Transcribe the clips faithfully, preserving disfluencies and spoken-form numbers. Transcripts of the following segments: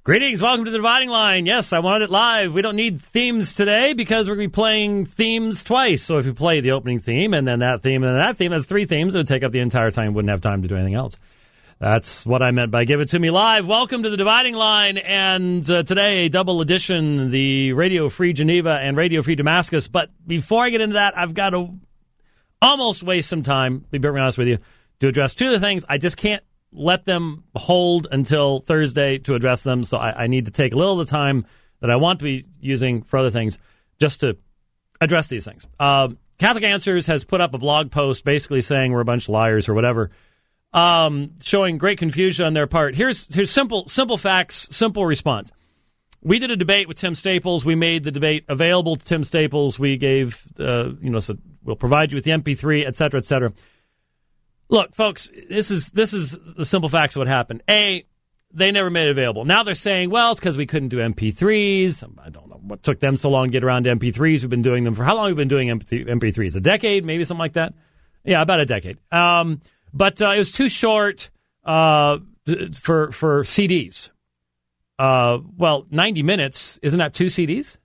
Greetings, welcome to the Dividing Line. Yes, I wanted it live. We don't need themes today because we're going to be playing themes twice. So if you play the opening theme and then that theme and then that theme, that's three themes. It would take up the entire time. Wouldn't have time to do anything else. That's what I meant by Give It To Me Live. Welcome to the Dividing Line. And uh, today, a double edition, the Radio Free Geneva and Radio Free Damascus. But before I get into that, I've got to almost waste some time, to be very honest with you, to address two of the things. I just can't let them hold until Thursday to address them, so I, I need to take a little of the time that I want to be using for other things just to address these things. Uh, Catholic Answers has put up a blog post basically saying we're a bunch of liars or whatever, um, showing great confusion on their part. Here's here's simple simple facts, simple response. We did a debate with Tim Staples. We made the debate available to Tim Staples. We gave, uh, you know, so we'll provide you with the M P three, et cetera, et cetera. Look, folks, this is this is the simple facts of what happened. A, they never made it available. Now they're saying, well, it's because we couldn't do M P threes. I don't know what took them so long to get around to M P threes. We've been doing them for how long have we been doing M P threes? A decade, maybe something like that? Yeah, about a decade. Um, but uh, it was too short uh, for for C Ds. Uh, well, ninety minutes, isn't that two C Ds?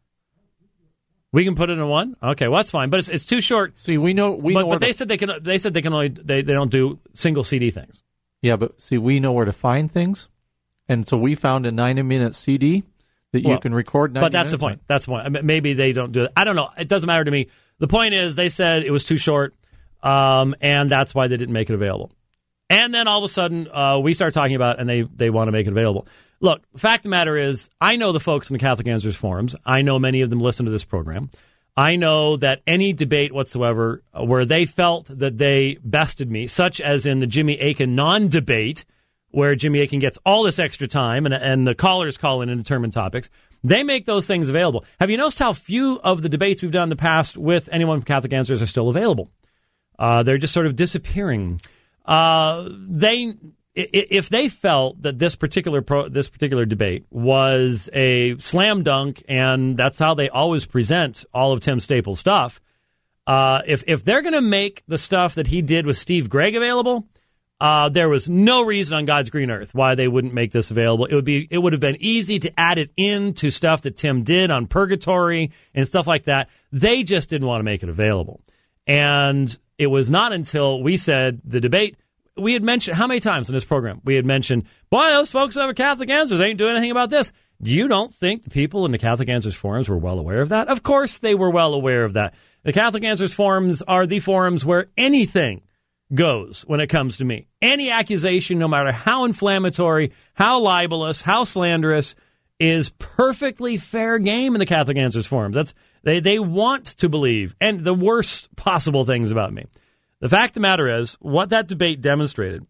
We can put it in one. Okay, well that's fine, but it's it's too short. See, we know we but, know. But they to, said they can. They said they can only. They, they don't do single C D things. Yeah, but see, we know where to find things, and so we found a ninety-minute C D that well, you can record. ninety But that's the point. On. That's the point. I mean, maybe they don't do it. I don't know. It doesn't matter to me. The point is, they said it was too short, um, and that's why they didn't make it available. And then all of a sudden, uh, we start talking about, it and they they want to make it available. Look, the fact of the matter is, I know the folks in the Catholic Answers forums. I know many of them listen to this program. I know that any debate whatsoever where they felt that they bested me, such as in the Jimmy Akin non-debate, where Jimmy Akin gets all this extra time and, and the callers call in and determine topics, they make those things available. Have you noticed how few of the debates we've done in the past with anyone from Catholic Answers are still available? Uh, they're just sort of disappearing. Uh, they... If they felt that this particular pro, this particular debate was a slam dunk, and that's how they always present all of Tim Staples' stuff, uh, if if they're going to make the stuff that he did with Steve Gregg available, uh, there was no reason on God's green earth why they wouldn't make this available. It would be it would have been easy to add it into stuff that Tim did on Purgatory and stuff like that. They just didn't want to make it available, and it was not until we said the debate. We had mentioned, how many times in this program, we had mentioned, boy, those folks over Catholic Answers ain't doing anything about this. Do you don't think the people in the Catholic Answers forums were well aware of that? Of course they were well aware of that. The Catholic Answers forums are the forums where anything goes when it comes to me. Any accusation, no matter how inflammatory, how libelous, how slanderous, is perfectly fair game in the Catholic Answers forums. That's they, they want to believe, and the worst possible things about me. The fact of the matter is, what that debate demonstrated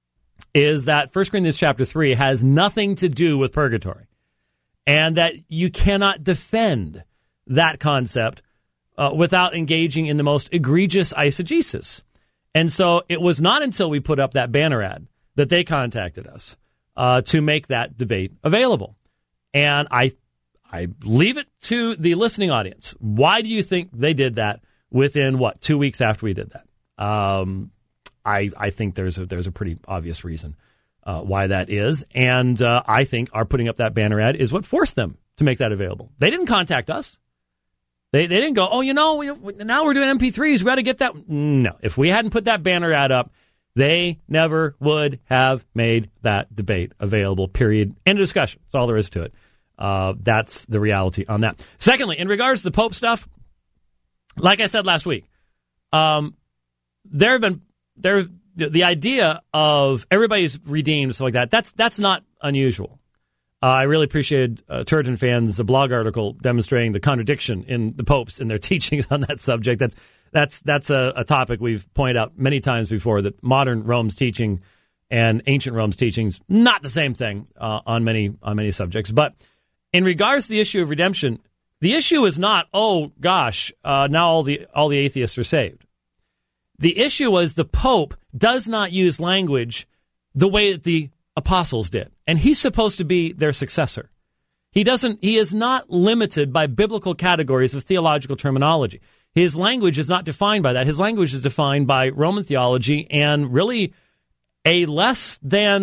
is that First Corinthians chapter three has nothing to do with purgatory, and that you cannot defend that concept uh, without engaging in the most egregious eisegesis. And so it was not until we put up that banner ad that they contacted us uh, to make that debate available. And I, I leave it to the listening audience. Why do you think they did that within, what, two weeks after we did that? Um, I I think there's a, there's a pretty obvious reason uh, why that is, and uh, I think our putting up that banner ad is what forced them to make that available. They didn't contact us. They they didn't go, oh, you know, we, now we're doing M P threes. We got to get that. No, if we hadn't put that banner ad up, they never would have made that debate available. Period. End of discussion. That's all there is to it. Uh, that's the reality on that. Secondly, in regards to the Pope stuff, like I said last week. Um, There have been there the idea of everybody's redeemed, stuff like that. That's that's not unusual. Uh, I really appreciated uh, Turgeon fans' a blog article demonstrating the contradiction in the popes and their teachings on that subject. That's that's that's a, a topic we've pointed out many times before. That modern Rome's teaching and ancient Rome's teachings not the same thing uh, on many on many subjects. But in regards to the issue of redemption, the issue is not oh gosh uh, now all the all the atheists are saved. The issue was the Pope does not use language the way that the apostles did. And he's supposed to be their successor. He doesn't, he is not limited by biblical categories of theological terminology. His language is not defined by that. His language is defined by Roman theology and really a less than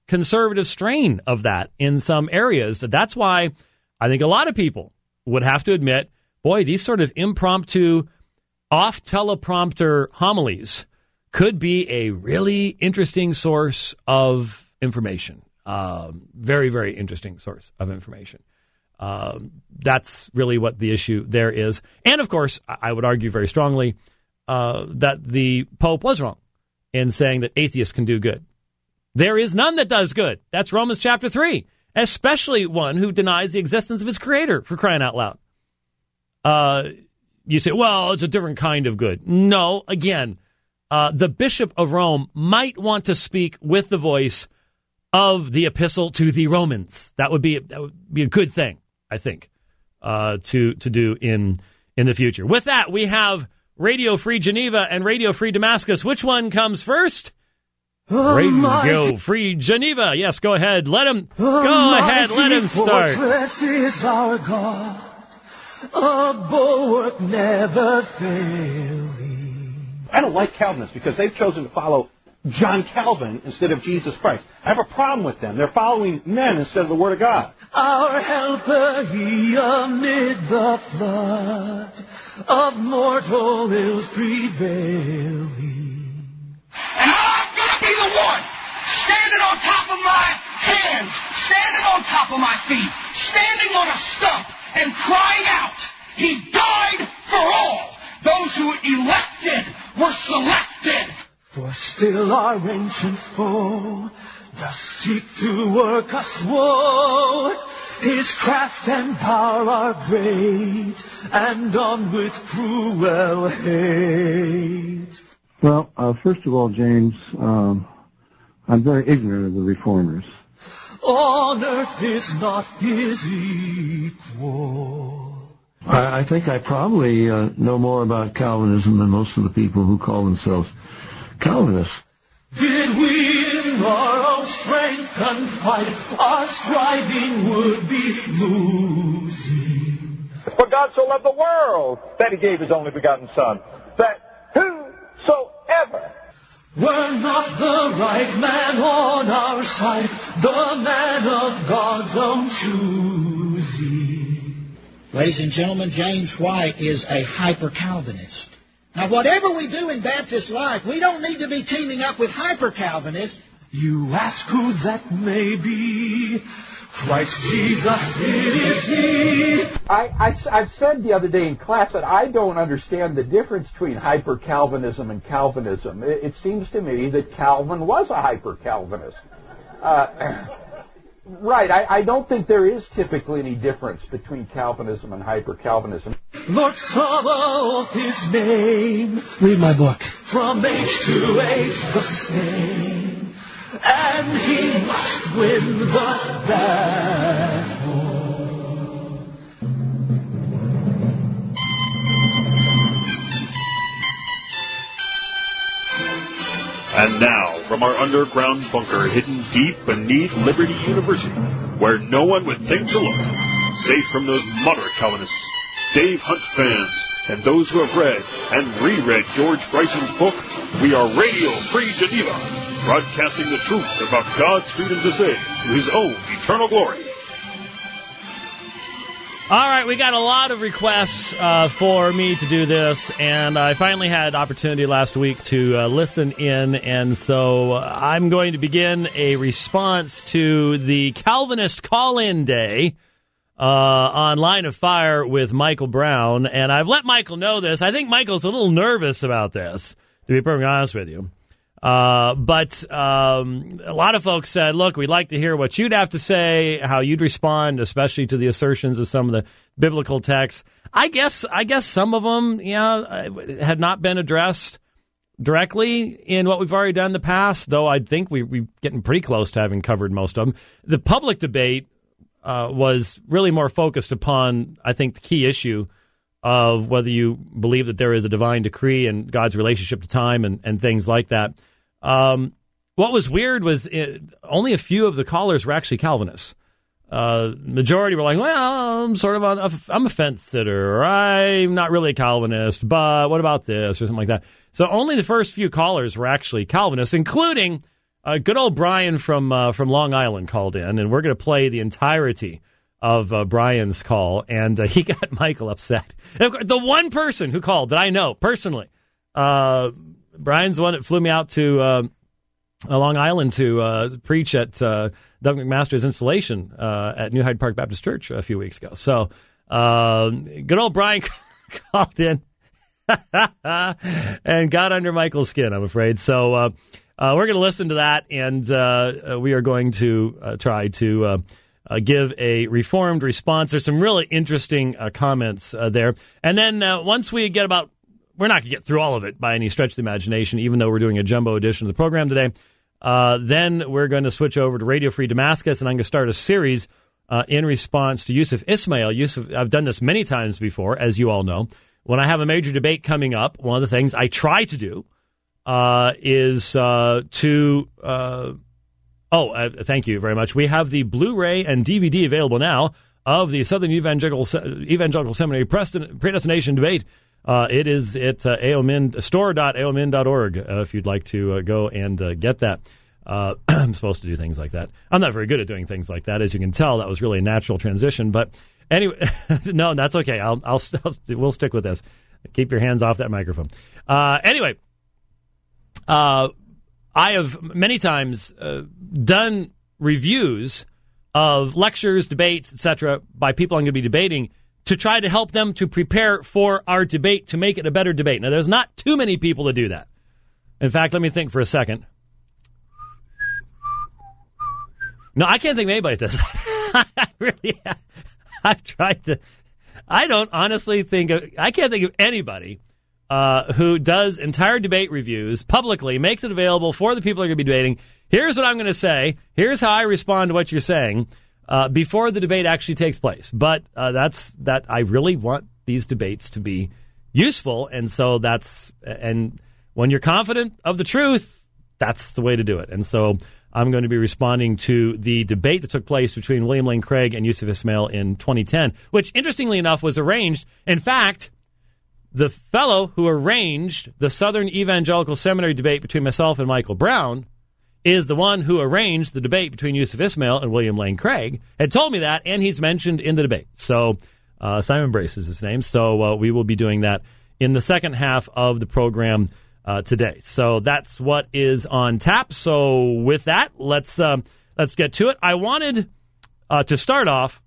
conservative strain of that in some areas. That's why I think a lot of people would have to admit, boy, these sort of impromptu, off-teleprompter homilies could be a really interesting source of information. Um, very, very interesting source of information. Um, that's really what the issue there is. And, of course, I would argue very strongly uh, that the Pope was wrong in saying that atheists can do good. There is none that does good. That's Romans chapter three, especially one who denies the existence of his creator, for crying out loud. Uh, you say, well, it's a different kind of good. No, again, uh, the Bishop of Rome might want to speak with the voice of the epistle to the Romans. That would be, that would be a good thing, I think, uh, to to do in in the future. With that, we have Radio Free Geneva and Radio Free Damascus. Which one comes first? Oh, Radio my. Free Geneva. Yes, go ahead. Let him oh, go ahead. Let him start. Is our God, a bulwark never failing. I don't like Calvinists because they've chosen to follow John Calvin instead of Jesus Christ. I have a problem with them. They're following men instead of the Word of God. Our helper, he amid the flood of mortal ills prevailing. And I'm going to be the one standing on top of my hands, standing on top of my feet, standing on a stump and crying out, he died for all. Those who elected were selected. For still our ancient foe does seek to work us woe. His craft and power are great, and armed with cruel hate. Well, uh, first of all, James, um, I'm very ignorant of the Reformers. On earth is not his equal. I, I think I probably uh, know more about Calvinism than most of the people who call themselves Calvinists. Did we in our own strength confide, our striving would be losing. For God so loved the world that he gave his only begotten Son, that whosoever were not the right man on our side, the man of God's own choosing. Ladies and gentlemen, James White is a hyper-Calvinist. Now, whatever we do in Baptist life, we don't need to be teaming up with hyper-Calvinists. You ask who that may be. Christ Jesus, it is he. I, I, I've said the other day in class that I don't understand the difference between hyper-Calvinism and Calvinism. It, it seems to me that Calvin was a hyper-Calvinist. Uh, right, I, I don't think there is typically any difference between Calvinism and hyper-Calvinism. Lord Sabaoth his name. Read my book. From age to age the same. And he must win the battle. And now, from our underground bunker hidden deep beneath Liberty University, where no one would think to look, safe from those moderate Calvinists, Dave Hunt fans, and those who have read and reread George Bryson's book, we are Radio Free Geneva, broadcasting the truth about God's freedom to say to his own eternal glory. All right, we got a lot of requests uh, for me to do this, and I finally had opportunity last week to uh, listen in, and so I'm going to begin a response to the Calvinist call-in day uh, on Line of Fire with Michael Brown, and I've let Michael know this. I think Michael's a little nervous about this, to be perfectly honest with you. Uh, but um, a lot of folks said, look, we'd like to hear what you'd have to say, how you'd respond, especially to the assertions of some of the biblical texts. I guess I guess some of them, yeah, had not been addressed directly in what we've already done in the past, though I think we, we're getting pretty close to having covered most of them. The public debate uh, was really more focused upon, I think, the key issue of whether you believe that there is a divine decree and God's relationship to time and, and things like that. Um, what was weird was it, only a few of the callers were actually Calvinists. Uh, majority were like, well, I'm sort of on, a, I'm a fence sitter, or I'm not really a Calvinist, but what about this, or something like that. So only the first few callers were actually Calvinists, including uh, good old Brian from uh, from Long Island called in, and we're going to play the entirety of uh, Brian's call, and uh, he got Michael upset. The one person who called that I know personally, uh, Brian's the one that flew me out to uh, Long Island to uh, preach at uh, Doug McMaster's installation uh, at New Hyde Park Baptist Church a few weeks ago. So uh, good old Brian called in and got under Michael's skin, I'm afraid. So uh, uh, we're going to listen to that, and uh, we are going to uh, try to uh, uh, give a reformed response. There's some really interesting uh, comments uh, there. And then uh, once we get about, we're not going to get through all of it by any stretch of the imagination, even though we're doing a jumbo edition of the program today. Uh, then we're going to switch over to Radio Free Damascus, and I'm going to start a series uh, in response to Yusuf Ismail. Yusuf, I've done this many times before, as you all know. When I have a major debate coming up, one of the things I try to do uh, is uh, to... Uh, oh, uh, thank you very much. We have the Blu-ray and D V D available now of the Southern Evangelical Evangelical Seminary Predestination Debate. Uh, it is at uh, aomin, store dot aomin dot org uh, if you'd like to uh, go and uh, get that. Uh, I'm supposed to do things like that. I'm not very good at doing things like that. As you can tell, that was really a natural transition. But anyway, no, that's okay. I'll, I'll, I'll we'll stick with this. Keep your hands off that microphone. Uh, anyway, uh, I have many times uh, done reviews of lectures, debates, et cetera, by people I'm going to be debating to try to help them to prepare for our debate to make it a better debate. Now, there's not too many people that do that. In fact, let me think for a second. No, I can't think of anybody that does that. I really have. I've tried to. I don't honestly think of, I can't think of anybody uh, who does entire debate reviews publicly, makes it available for the people who are going to be debating. Here's what I'm going to say. Here's how I respond to what you're saying uh, before the debate actually takes place. But uh, that's that. I really want these debates to be useful, and so that's and when you're confident of the truth, that's the way to do it. And so I'm going to be responding to the debate that took place between William Lane Craig and Yusuf Ismail in twenty ten, which, interestingly enough, was arranged. In fact, the fellow who arranged the Southern Evangelical Seminary debate between myself and Michael Brown is the one who arranged the debate between Yusuf Ismail and William Lane Craig, had told me that, and he's mentioned in the debate. So uh, Simon Brace is his name. So uh, we will be doing that in the second half of the program Uh, today. So that's what is on tap. So with that, let's uh, let's get to it. I wanted uh, to start off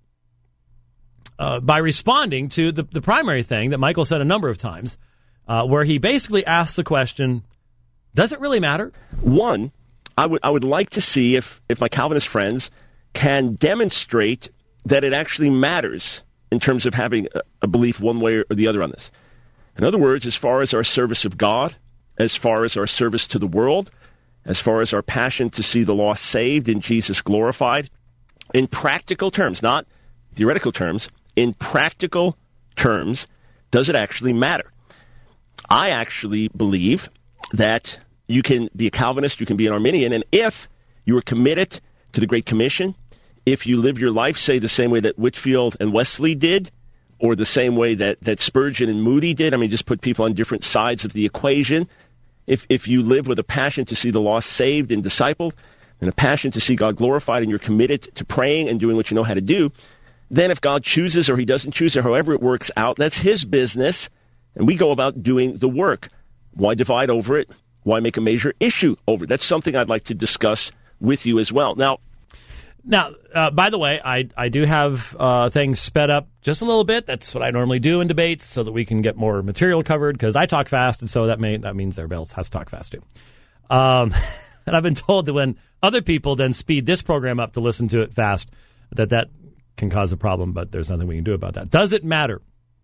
uh, by responding to the, the primary thing that Michael said a number of times, uh, where he basically asked the question, does it really matter? One, I would I would like to see if, if my Calvinist friends can demonstrate that it actually matters in terms of having a, a belief one way or the other on this. In other words, as far as our service of God, as far as our service to the world, as far as our passion to see the lost saved and Jesus glorified, in practical terms, not theoretical terms, in practical terms, does it actually matter? I actually believe that you can be a Calvinist, you can be an Arminian, and if you are committed to the Great Commission, if you live your life, say, the same way that Whitefield and Wesley did, or the same way that, that Spurgeon and Moody did, I mean, just put people on different sides of the equation. If if you live with a passion to see the lost saved and discipled, and a passion to see God glorified, and you're committed to praying and doing what you know how to do, then if God chooses or he doesn't choose or however it works out, that's his business, and we go about doing the work. Why divide over it? Why make a major issue over it? That's something I'd like to discuss with you as well. Now, Now, uh, by the way, I I do have uh, things sped up just a little bit. That's what I normally do in debates so that we can get more material covered, because I talk fast, and so that may that means everybody else has to talk fast too. Um, and I've been told that when other people then speed this program up to listen to it fast, that that can cause a problem, but there's nothing we can do about that. Does it matter?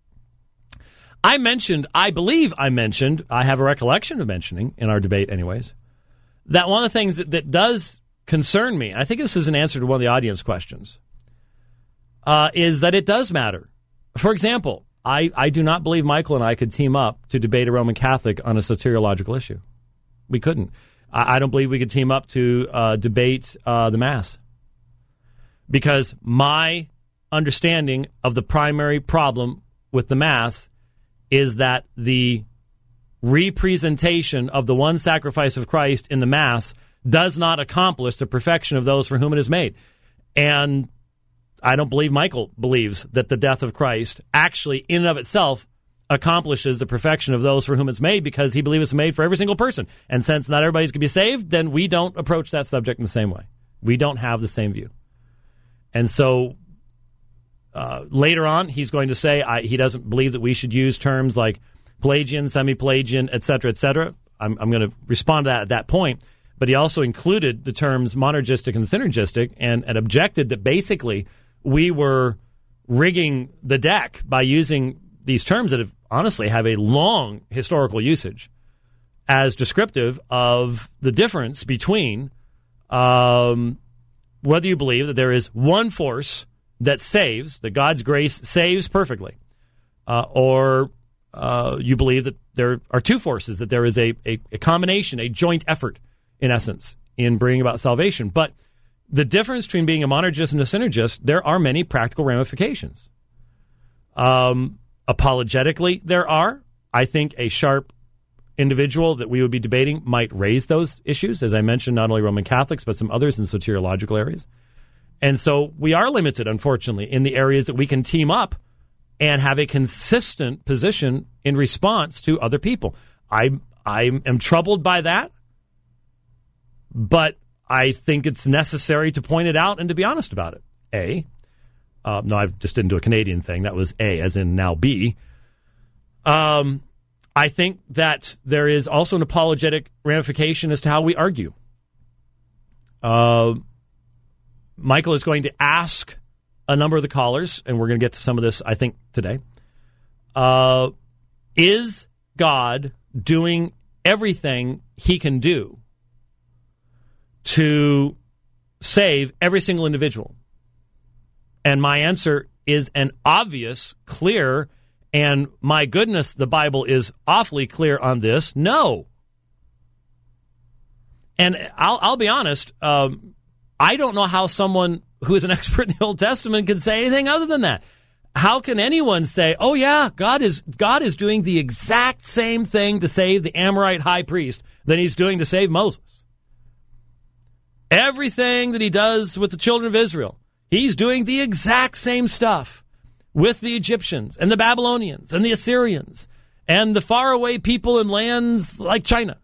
I mentioned, I believe I mentioned, I have a recollection of mentioning in our debate anyways, that one of the things that, that does concern me, I think this is an answer to one of the audience questions, uh, is that it does matter. For example, I, I do not believe Michael and I could team up to debate a Roman Catholic on a soteriological issue. We couldn't. I, I don't believe we could team up to uh, debate uh, the Mass. Because my understanding of the primary problem with the Mass is that the representation of the one sacrifice of Christ in the Mass does not accomplish the perfection of those for whom it is made. And I don't believe Michael believes that the death of Christ actually, in and of itself, accomplishes the perfection of those for whom it's made, because he believes it's made for every single person. And since not everybody's going to be saved, then we don't approach that subject in the same way. We don't have the same view. And so uh, later on, he's going to say I, he doesn't believe that we should use terms like Pelagian, semi-Pelagian, et cetera, et cetera. I'm, I'm going to respond to that at that point. But he also included the terms monergistic and synergistic and, and objected that basically we were rigging the deck by using these terms that have, honestly have a long historical usage as descriptive of the difference between um, whether you believe that there is one force that saves, that God's grace saves perfectly, uh, or uh, you believe that there are two forces, that there is a, a, a combination, a joint effort, in essence, in bringing about salvation. But the difference between being a monergist and a synergist, there are many practical ramifications. Um, apologetically, there are. I think a sharp individual that we would be debating might raise those issues, as I mentioned, not only Roman Catholics, but some others in soteriological areas. And so we are limited, unfortunately, in the areas that we can team up and have a consistent position in response to other people. I, I am troubled by that, but I think it's necessary to point it out and to be honest about it. A. Uh, no, I just didn't do a Canadian thing. That was A, as in now B. Um, I think that there is also an apologetic ramification as to how we argue. Uh, Michael is going to ask a number of the callers, and we're going to get to some of this, I think, today. Uh, is God doing everything he can do to save every single individual? And my answer is an obvious, clear, and my goodness, the Bible is awfully clear on this. No. And I'll, I'll be honest, um, I don't know how someone who is an expert in the Old Testament can say anything other than that. How can anyone say, oh yeah, God is God is doing the exact same thing to save the Amorite high priest that he's doing to save Moses? Everything that he does with the children of Israel, he's doing the exact same stuff with the Egyptians and the Babylonians and the Assyrians and the faraway people in lands like China.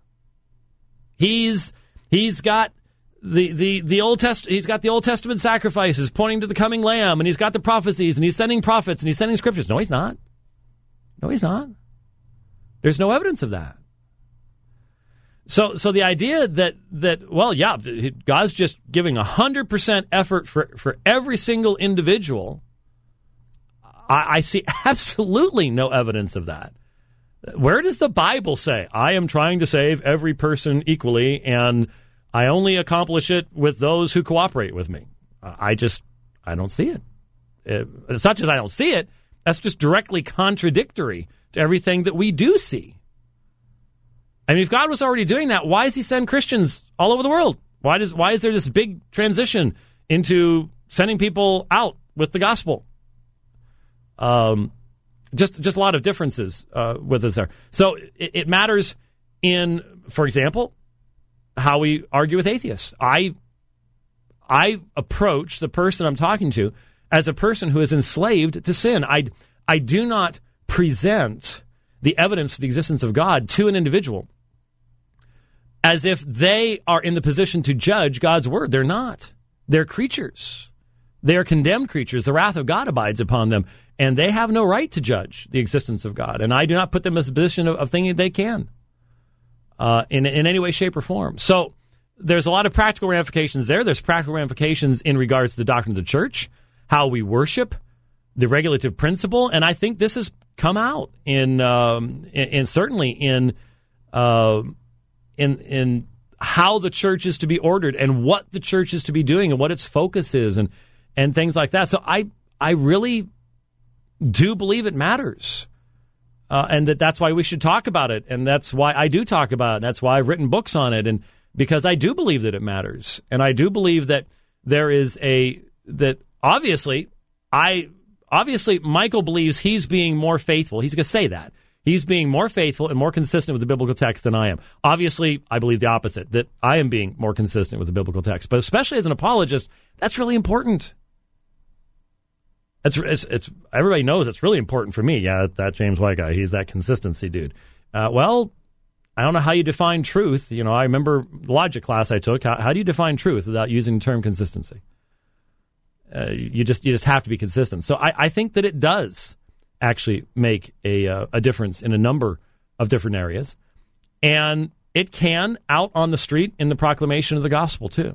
He's he's got the the the Old Test he's got the Old Testament sacrifices pointing to the coming Lamb, and he's got the prophecies, and he's sending prophets, and he's sending scriptures. No, he's not. No, he's not. There's no evidence of that. So, so the idea that, that well, yeah, God's just giving one hundred percent effort for, for every single individual, I, I see absolutely no evidence of that. Where does the Bible say, I am trying to save every person equally, and I only accomplish it with those who cooperate with me? I just, I don't see it. It's not just I don't see it, that's just directly contradictory to everything that we do see. I mean, if God was already doing that, why does he send Christians all over the world? Why does why is there this big transition into sending people out with the gospel? Um, just just a lot of differences uh, with us there. So it, it matters in, for example, how we argue with atheists. I I approach the person I'm talking to as a person who is enslaved to sin. I I do not present the evidence of the existence of God to an individual as if they are in the position to judge God's word. They're not. They're creatures. They are condemned creatures. The wrath of God abides upon them, and they have no right to judge the existence of God. And I do not put them in a position of, of thinking they can uh, in, in any way, shape, or form. So there's a lot of practical ramifications there. There's practical ramifications in regards to the doctrine of the church, how we worship, the regulative principle, and I think this has come out in, um, in, in certainly in, uh, in in how the church is to be ordered and what the church is to be doing and what its focus is and and things like that. So I I really do believe it matters, uh, and that that's why we should talk about it, and that's why I do talk about it. And that's why I've written books on it, and because I do believe that it matters, and I do believe that there is a that obviously I. Obviously, Michael believes he's being more faithful. He's going to say that. He's being more faithful and more consistent with the biblical text than I am. Obviously, I believe the opposite, that I am being more consistent with the biblical text. But especially as an apologist, that's really important. It's, it's, it's everybody knows it's really important for me. Yeah, that James White guy, he's that consistency dude. Uh, well, I don't know how you define truth. You know, I remember logic class I took. How, how do you define truth without using the term consistency? Uh, you just you just have to be consistent. So I, I think that it does actually make a uh, a difference in a number of different areas, and it can out on the street in the proclamation of the gospel too.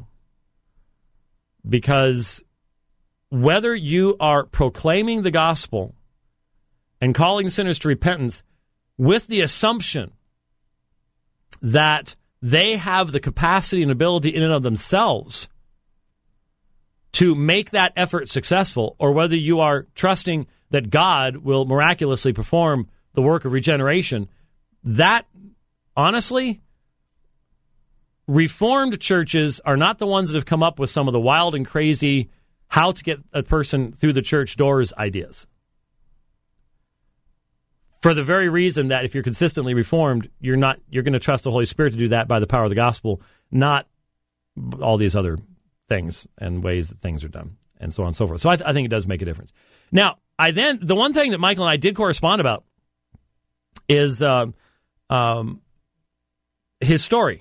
Because whether you are proclaiming the gospel and calling sinners to repentance with the assumption that they have the capacity and ability in and of themselves to make that effort successful, or whether you are trusting that God will miraculously perform the work of regeneration, that, honestly, Reformed churches are not the ones that have come up with some of the wild and crazy how to get a person through the church doors ideas. For the very reason that if you're consistently Reformed, you're not you're going to trust the Holy Spirit to do that by the power of the gospel, not all these other things and ways that things are done, and so on and so forth. So I, th- I think it does make a difference. Now, I then the one thing that Michael and I did correspond about is uh, um, his story,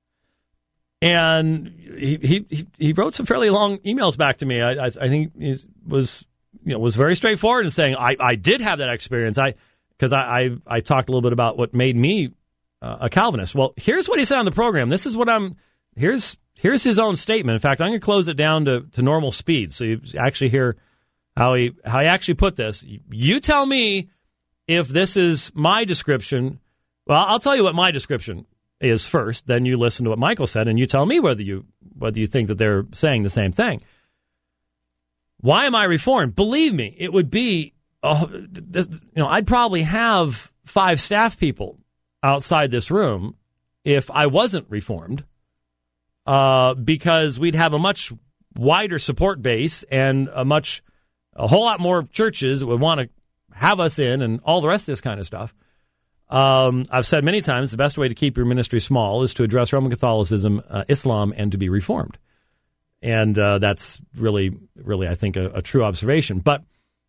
and he, he he wrote some fairly long emails back to me. I I, I think he was you know was very straightforward in saying I, I did have that experience. I because I, I I talked a little bit about what made me uh, a Calvinist. Well, here's what he said on the program. This is what I'm here's. Here's his own statement. In fact, I'm going to close it down to, to normal speed so you actually hear how he how he actually put this. You tell me if this is my description. Well, I'll tell you what my description is first. Then you listen to what Michael said, and you tell me whether you whether you think that they're saying the same thing. Why am I Reformed? Believe me, it would be uh, this, you know I'd probably have five staff people outside this room if I wasn't Reformed. Uh, because we'd have a much wider support base and a much, a whole lot more churches that would want to have us in and all the rest of this kind of stuff. Um, I've said many times the best way to keep your ministry small is to address Roman Catholicism, uh, Islam, and to be Reformed. And uh, that's really, really, I think, a, a true observation. But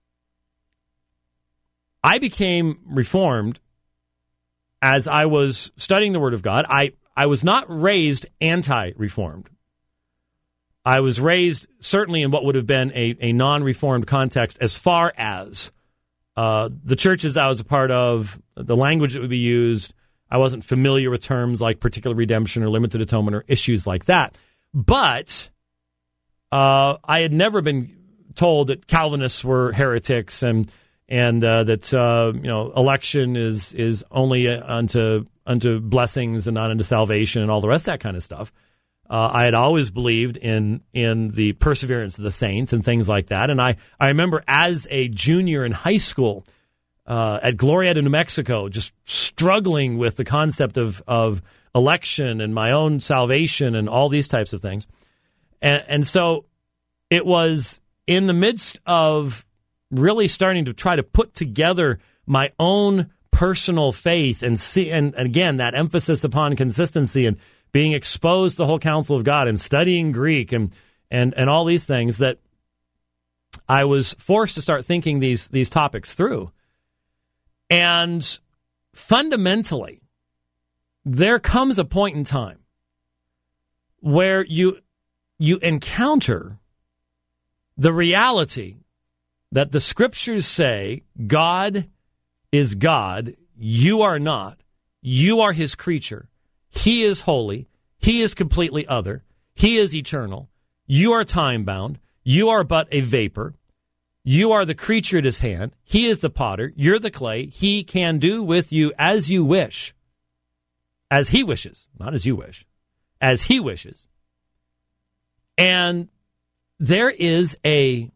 I became Reformed as I was studying the Word of God. I I was not raised anti-Reformed. I was raised certainly in what would have been a, a non-Reformed context as far as uh, the churches I was a part of, the language that would be used. I wasn't familiar with terms like particular redemption or limited atonement or issues like that. But uh, I had never been told that Calvinists were heretics and and uh, that uh, you know election is is only unto unto blessings and not unto salvation and all the rest of that kind of stuff. Uh, I had always believed in in the perseverance of the saints and things like that. And I, I remember as a junior in high school uh, at Glorieta, New Mexico, just struggling with the concept of, of election and my own salvation and all these types of things. And, and so it was in the midst of really starting to try to put together my own personal faith and see, and, and again, that emphasis upon consistency and being exposed to the whole counsel of God and studying Greek and and and all these things, that I was forced to start thinking these these topics through. And fundamentally, there comes a point in time where you you encounter the reality that the scriptures say God is God, you are not, you are his creature. He is holy. He is completely other. He is eternal. You are time-bound. You are but a vapor. You are the creature at his hand. He is the potter. You're the clay. He can do with you as you wish. As he wishes. Not as you wish. As he wishes. And there is a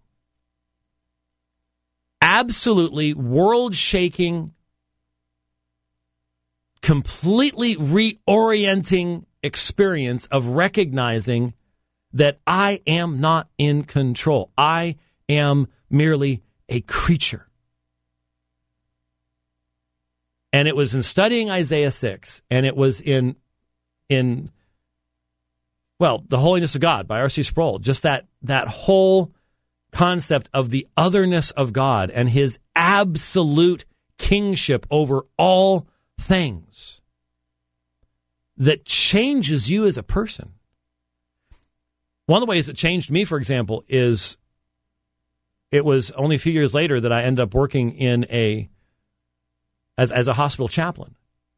absolutely world-shaking, completely reorienting experience of recognizing that I am not in control. I am merely a creature. And it was in studying Isaiah six, and it was in, in well, The Holiness of God by R C Sproul, just that that whole concept of the otherness of God and his absolute kingship over all things that changes you as a person. One of the ways that changed me, for example, is it was only a few years later that I ended up working in a as as a hospital chaplain.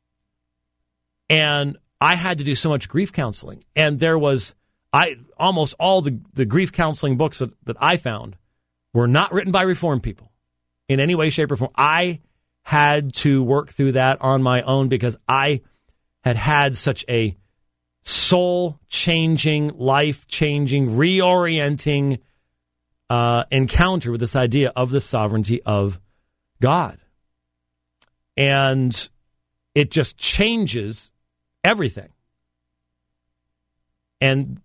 And I had to do so much grief counseling. And there was I almost all the, the grief counseling books that, that I found were not written by Reformed people in any way, shape, or form. I had to work through that on my own because I had had such a soul-changing, life-changing, reorienting uh, encounter with this idea of the sovereignty of God. And it just changes everything. And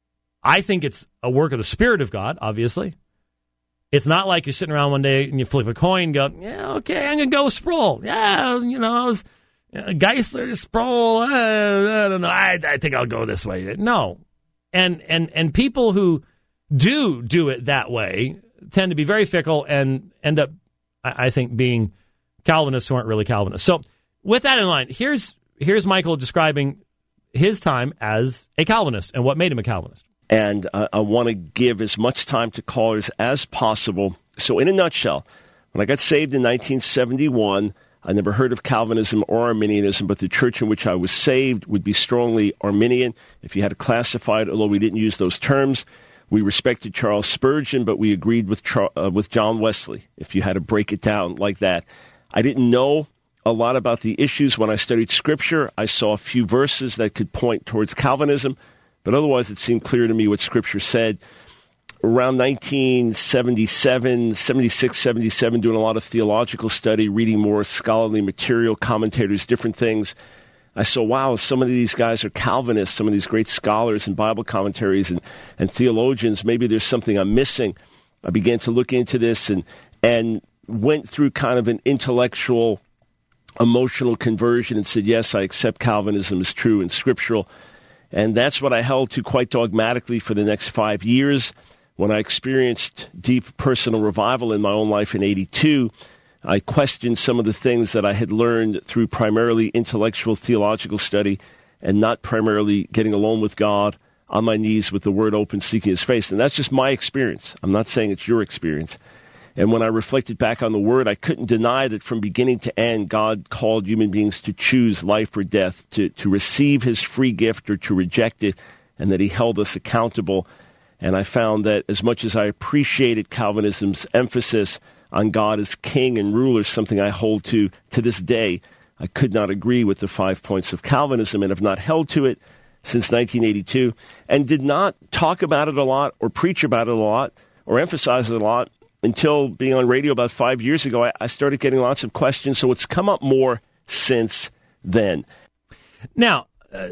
I think it's a work of the Spirit of God, obviously. It's not like you're sitting around one day and you flip a coin and go, yeah, okay, I'm going to go with Sproul. Yeah, you know, I was uh, Geisler, Sproul, uh, I don't know, I, I think I'll go this way. No. And, and, and people who do do it that way tend to be very fickle and end up, I, I think, being Calvinists who aren't really Calvinists. So with that in mind, here's here's Michael describing his time as a Calvinist and what made him a Calvinist. And uh, I want to give as much time to callers as possible. So in a nutshell, when I got saved in nineteen seventy-one, I never heard of Calvinism or Arminianism, but the church in which I was saved would be strongly Arminian. If you had to classify it, although we didn't use those terms, we respected Charles Spurgeon, but we agreed with Char- uh, with John Wesley, if you had to break it down like that. I didn't know a lot about the issues when I studied Scripture. I saw a few verses that could point towards Calvinism, but otherwise it seemed clear to me what Scripture said. Around nineteen seventy-seven, seventy-six, seventy-seven, doing a lot of theological study, reading more scholarly material, commentators, different things, I saw, wow, some of these guys are Calvinists, some of these great scholars and Bible commentaries and, and theologians. Maybe there's something I'm missing. I began to look into this and and went through kind of an intellectual, emotional conversion and said, yes, I accept Calvinism as true and scriptural. And that's what I held to quite dogmatically for the next five years. When I experienced deep personal revival in my own life in eighty-two, I questioned some of the things that I had learned through primarily intellectual theological study and not primarily getting alone with God on my knees with the Word open, seeking His face. And that's just my experience. I'm not saying it's your experience. And when I reflected back on the Word, I couldn't deny that from beginning to end, God called human beings to choose life or death, to, to receive His free gift or to reject it, and that He held us accountable. And I found that as much as I appreciated Calvinism's emphasis on God as king and ruler, something I hold to to this day, I could not agree with the five points of Calvinism and have not held to it since nineteen eighty-two, and did not talk about it a lot or preach about it a lot or emphasize it a lot until being on radio about five years ago. I, I started getting lots of questions, so it's come up more since then. Now, uh,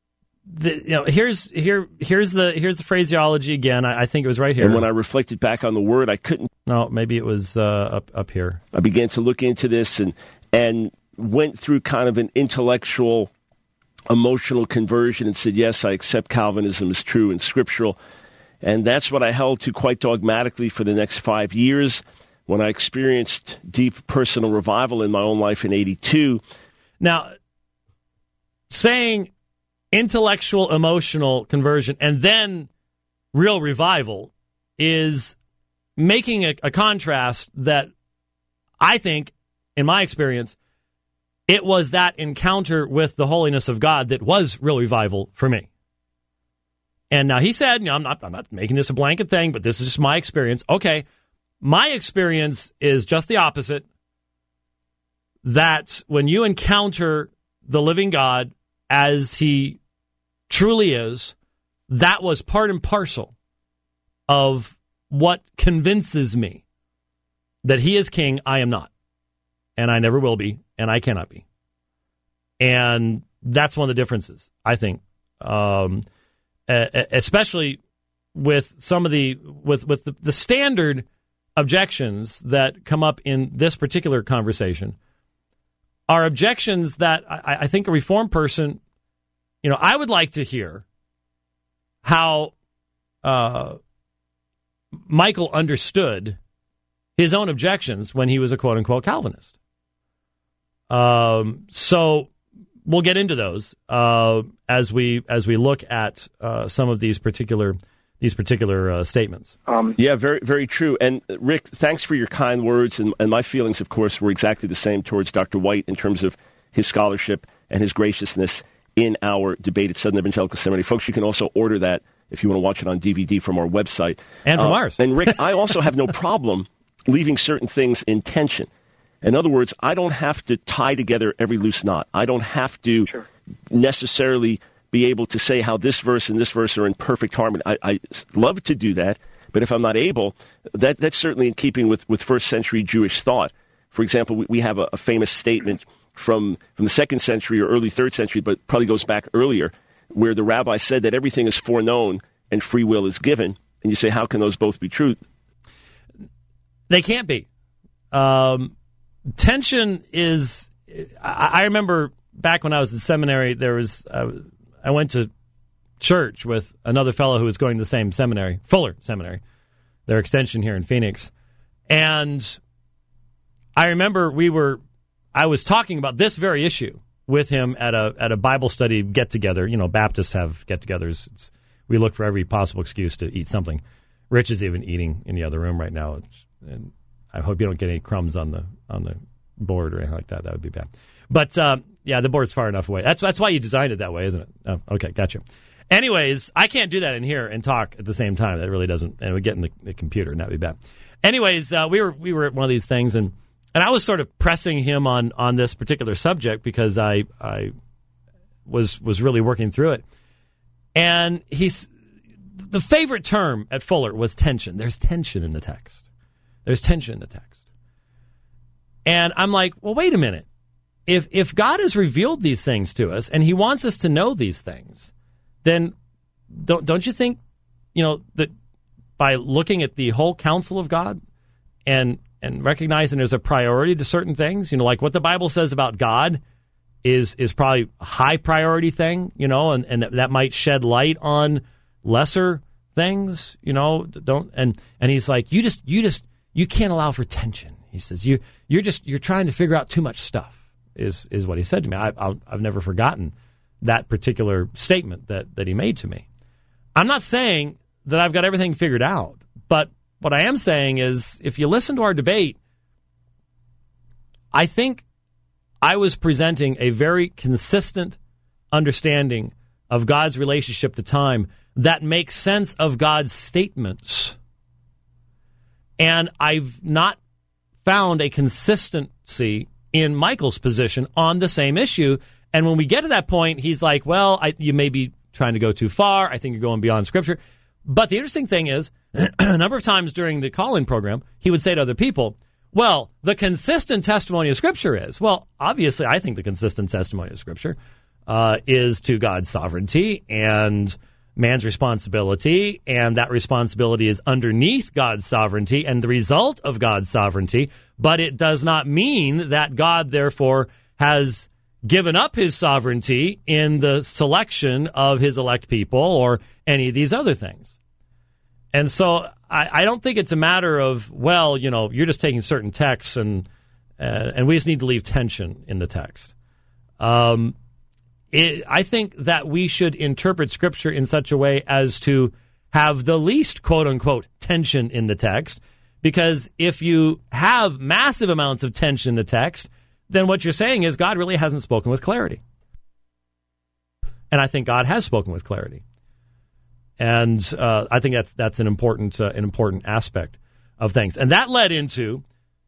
the, you know, here's here here's the here's the phraseology again. I, I think it was right here. And when I reflected back on the Word, I couldn't. No, maybe it was uh, up up here. I began to look into this and and went through kind of an intellectual, emotional conversion and said, yes, I accept Calvinism as true and scriptural. And that's what I held to quite dogmatically for the next five years. When I experienced deep personal revival in my own life in eighty-two. Now, saying intellectual, emotional conversion and then real revival is making a, a contrast that I think, in my experience, it was that encounter with the holiness of God that was real revival for me. And now he said, you know, I'm not, I'm not making this a blanket thing, but this is just my experience. Okay, my experience is just the opposite. That when you encounter the living God as He truly is, that was part and parcel of what convinces me that He is king, I am not. And I never will be, and I cannot be. And that's one of the differences, I think. Um... Uh, especially with some of the with with the, the standard objections that come up in this particular conversation are objections that I, I think a Reformed person, you know, I would like to hear how uh, Michael understood his own objections when he was a quote-unquote Calvinist. Um, so we'll get into those uh, as we as we look at uh, some of these particular these particular uh, statements. Um, yeah, very very true. And Rick, thanks for your kind words. And, and my feelings, of course, were exactly the same towards Doctor White in terms of his scholarship and his graciousness in our debate at Southern Evangelical Seminary. Folks, you can also order that if you want to watch it on D V D from our website. And from uh, ours. And Rick, I also have no problem leaving certain things in tension. In other words, I don't have to tie together every loose knot. I don't have to sure. necessarily be able to say how this verse and this verse are in perfect harmony. I, I love to do that, but if I'm not able, that, that's certainly in keeping with, with first century Jewish thought. For example, we, we have a, a famous statement from, from the second century or early third century, but probably goes back earlier, where the rabbi said that everything is foreknown and free will is given. And you say, how can those both be true? They can't be. Um, tension is, I, I remember back when I was in seminary, there was, uh, I went to church with another fellow who was going to the same seminary, Fuller Seminary, their extension here in Phoenix. And I remember we were, I was talking about this very issue with him at a at a Bible study get-together. You know, Baptists have get-togethers. It's, we look for every possible excuse to eat something. Rich is even eating in the other room right now. It's, and I hope you don't get any crumbs on the on the board or anything like that. That would be bad. But, um, yeah, the board's far enough away. That's that's why you designed it that way, isn't it? Oh, okay, gotcha. Anyways, I can't do that in here and talk at the same time. That really doesn't, and we get in the, the computer, and that would be bad. Anyways, uh, we were we were at one of these things, and, and I was sort of pressing him on, on this particular subject because I I was was really working through it. And he's the favorite term at Fuller was tension. There's tension in the text. There's tension in the text. And I'm like, well, wait a minute. If if God has revealed these things to us and he wants us to know these things, then don't don't you think, you know, that by looking at the whole counsel of God and and recognizing there's a priority to certain things, you know, like what the Bible says about God is is probably a high priority thing, you know, and, and that, that might shed light on lesser things, you know, don't and and he's like, you just you just you can't allow for tension. He says, you you're just you're trying to figure out too much stuff. Is is what he said to me. I, I'll, I've never forgotten that particular statement that, that he made to me. I'm not saying that I've got everything figured out, but what I am saying is if you listen to our debate, I think I was presenting a very consistent understanding of God's relationship to time that makes sense of God's statements. And I've not found a consistency in Michael's position on the same issue. And when we get to that point, he's like, well, I, you may be trying to go too far. I think you're going beyond Scripture. But the interesting thing is, a number of times during the call-in program, he would say to other people, well, the consistent testimony of Scripture is, well, obviously, I think the consistent testimony of Scripture uh, is to God's sovereignty and man's responsibility, and that responsibility is underneath God's sovereignty and the result of God's sovereignty, but it does not mean that God, therefore, has given up his sovereignty in the selection of his elect people or any of these other things. And so I, I don't think it's a matter of, well, you know, you're just taking certain texts and uh, and we just need to leave tension in the text. Um It, I think that we should interpret Scripture in such a way as to have the least, quote-unquote, tension in the text, because if you have massive amounts of tension in the text, then what you're saying is God really hasn't spoken with clarity. And I think God has spoken with clarity. And uh, I think that's that's an important uh, an important aspect of things. And that led into,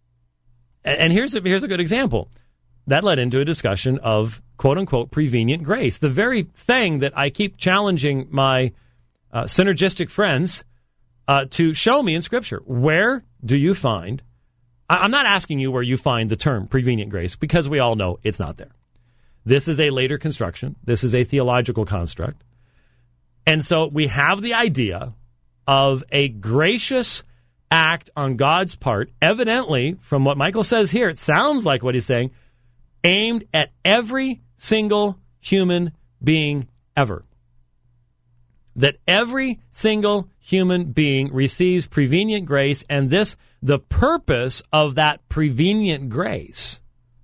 and here's a, here's a good example. That led into a discussion of, quote-unquote, prevenient grace, the very thing that I keep challenging my uh, synergistic friends uh, to show me in Scripture. Where do you find, I- I'm not asking you where you find the term prevenient grace, because we all know it's not there. This is a later construction. This is a theological construct. And so we have the idea of a gracious act on God's part. Evidently, from what Michael says here, it sounds like what he's saying, aimed at every single human being ever. That every single human being receives prevenient grace, and this, the purpose of that prevenient grace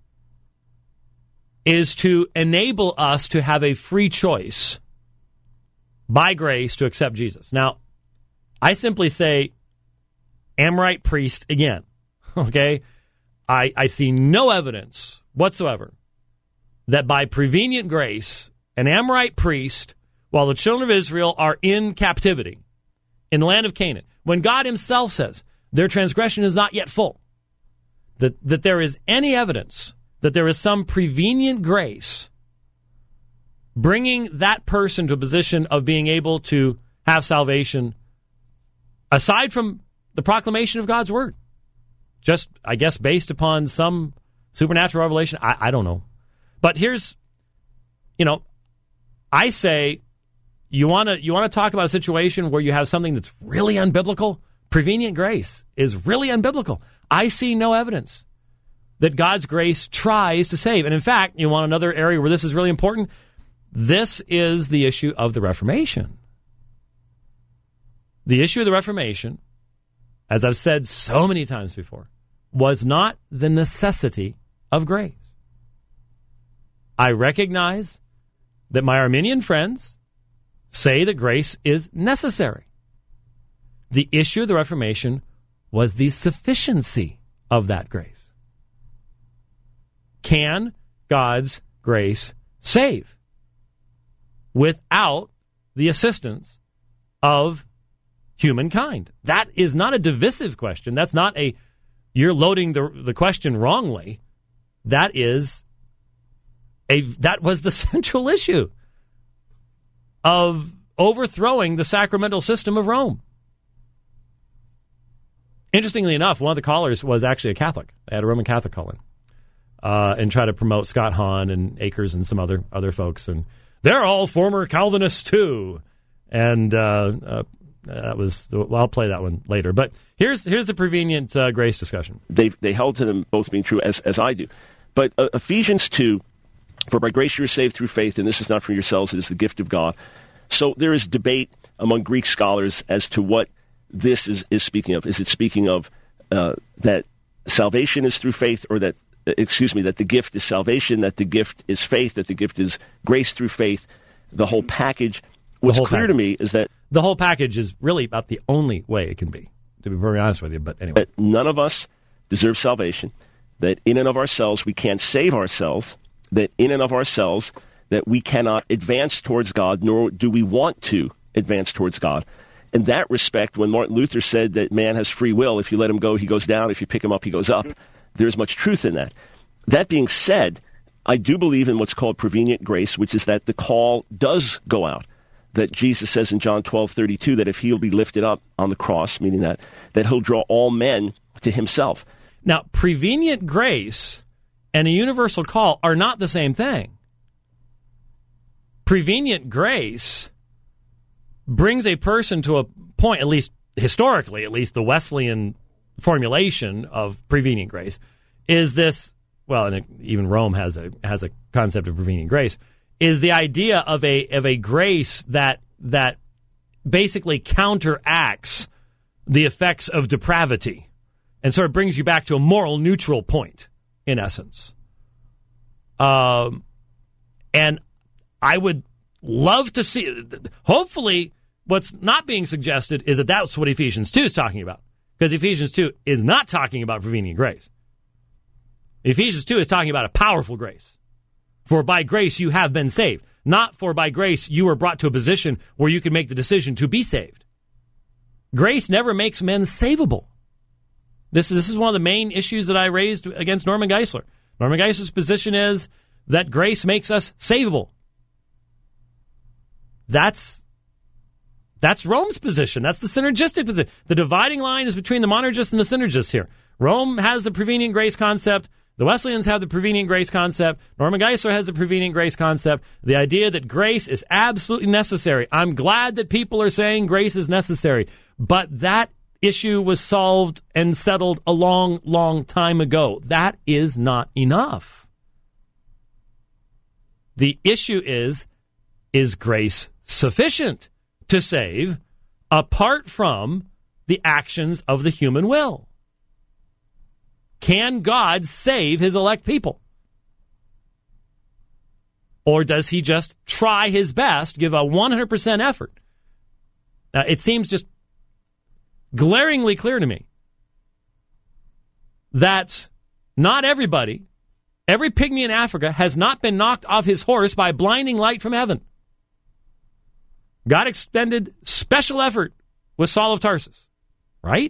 is to enable us to have a free choice by grace to accept Jesus. Now, I simply say, Amorite priest again, okay? I, I see no evidence whatsoever that by prevenient grace, an Amorite priest, while the children of Israel are in captivity in the land of Canaan, when God himself says their transgression is not yet full, that, that there is any evidence that there is some prevenient grace bringing that person to a position of being able to have salvation aside from the proclamation of God's word. Just, I guess, based upon some supernatural revelation. I, I don't know. But here's, you know, I say, you want to you want to talk about a situation where you have something that's really unbiblical? Prevenient grace is really unbiblical. I see no evidence that God's grace tries to save. And in fact, you want another area where this is really important? This is the issue of the Reformation. The issue of the Reformation, as I've said so many times before, was not the necessity of grace. I recognize that my Arminian friends say that grace is necessary. The issue of the Reformation was the sufficiency of that grace. Can God's grace save without the assistance of humankind? That is not a divisive question. That's not a, you're loading the, the question wrongly. That is a, that was the central issue of overthrowing the sacramental system of Rome. Interestingly enough, one of the callers was actually a Catholic. They had a Roman Catholic call in uh, and try to promote Scott Hahn and Akers and some other other folks. And they're all former Calvinists, too. And uh, uh, that was, the, well, I'll play that one later. But here's here's the prevenient uh, grace discussion. They they held to them both being true, as, as I do. But uh, Ephesians two, for by grace you are saved through faith, and this is not from yourselves, it is the gift of God. So there is debate among Greek scholars as to what this is, is speaking of. Is it speaking of uh, that salvation is through faith, or that, excuse me, that the gift is salvation, that the gift is faith, that the gift is grace through faith, the whole package? What's clear package. to me is that the whole package is really about the only way it can be, to be very honest with you. But anyway, that none of us deserve salvation, that in and of ourselves we can't save ourselves, that in and of ourselves that we cannot advance towards God, nor do we want to advance towards God. In that respect, when Martin Luther said that man has free will, if you let him go, he goes down, if you pick him up, he goes up, there's much truth in that. That being said, I do believe in what's called prevenient grace, which is that the call does go out. That Jesus says in John twelve thirty-two that if he'll be lifted up on the cross, meaning that, that he'll draw all men to himself. Now, prevenient grace and a universal call are not the same thing. Prevenient grace brings a person to a point, at least historically, at least the Wesleyan formulation of prevenient grace, is this, well, and it, even Rome has a has a concept of prevenient grace, is the idea of a of a grace that that basically counteracts the effects of depravity and sort of brings you back to a moral neutral point, in essence. Um, and I would love to see, hopefully, what's not being suggested is that that's what Ephesians two is talking about. Because Ephesians two is not talking about prevenient grace. Ephesians two is talking about a powerful grace. For by grace you have been saved. Not for by grace you were brought to a position where you can make the decision to be saved. Grace never makes men savable. This is, this is one of the main issues that I raised against Norman Geisler. Norman Geisler's position is that grace makes us savable. That's that's Rome's position. That's the synergistic position. The dividing line is between the monergists and the synergists here. Rome has the prevenient grace concept. The Wesleyans have the prevenient grace concept. Norman Geisler has the prevenient grace concept. The idea that grace is absolutely necessary. I'm glad that people are saying grace is necessary. But that issue was solved and settled a long, long time ago. That is not enough. The issue is, is grace sufficient to save apart from the actions of the human will? Can God save his elect people? Or does he just try his best, give a one hundred percent effort? Now, it seems just glaringly clear to me that not everybody, every pygmy in Africa has not been knocked off his horse by blinding light from heaven. God expended special effort with Saul of Tarsus, right?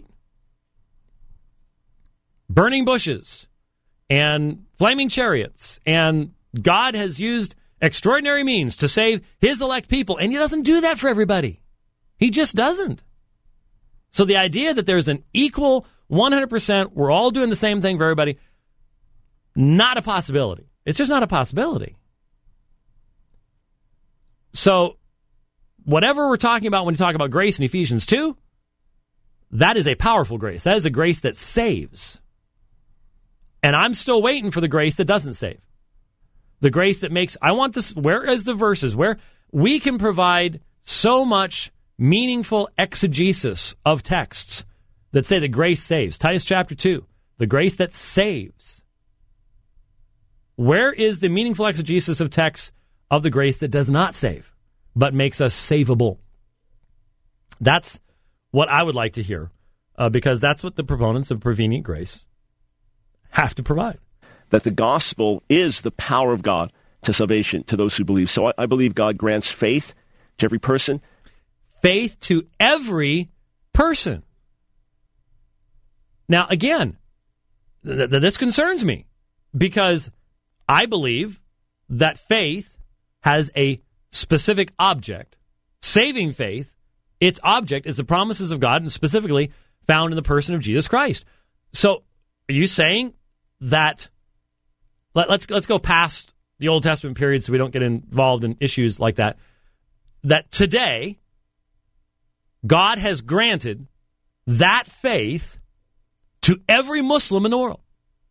Burning bushes and flaming chariots, and God has used extraordinary means to save his elect people, and he doesn't do that for everybody. He just doesn't. So the idea that there's an equal one hundred percent, we're all doing the same thing for everybody, not a possibility. It's just not a possibility. So whatever we're talking about when we talk about grace in Ephesians two, that is a powerful grace. That is a grace that saves. And I'm still waiting for the grace that doesn't save. The grace that makes, I want this, where is the verses where we can provide so much meaningful exegesis of texts that say the grace saves. Titus chapter two, the grace that saves. Where is the meaningful exegesis of texts of the grace that does not save, but makes us savable? That's what I would like to hear, uh, because that's what the proponents of prevenient grace have to provide. That the gospel is the power of God to salvation to those who believe. So I, I believe God grants faith to every person. Faith to every person. Now, again, th- th- this concerns me because I believe that faith has a specific object. Saving faith, its object is the promises of God, and specifically found in the person of Jesus Christ. So, are you saying that, let, let's let's go past the Old Testament period so we don't get involved in issues like that, that today God has granted that faith to every Muslim in the world?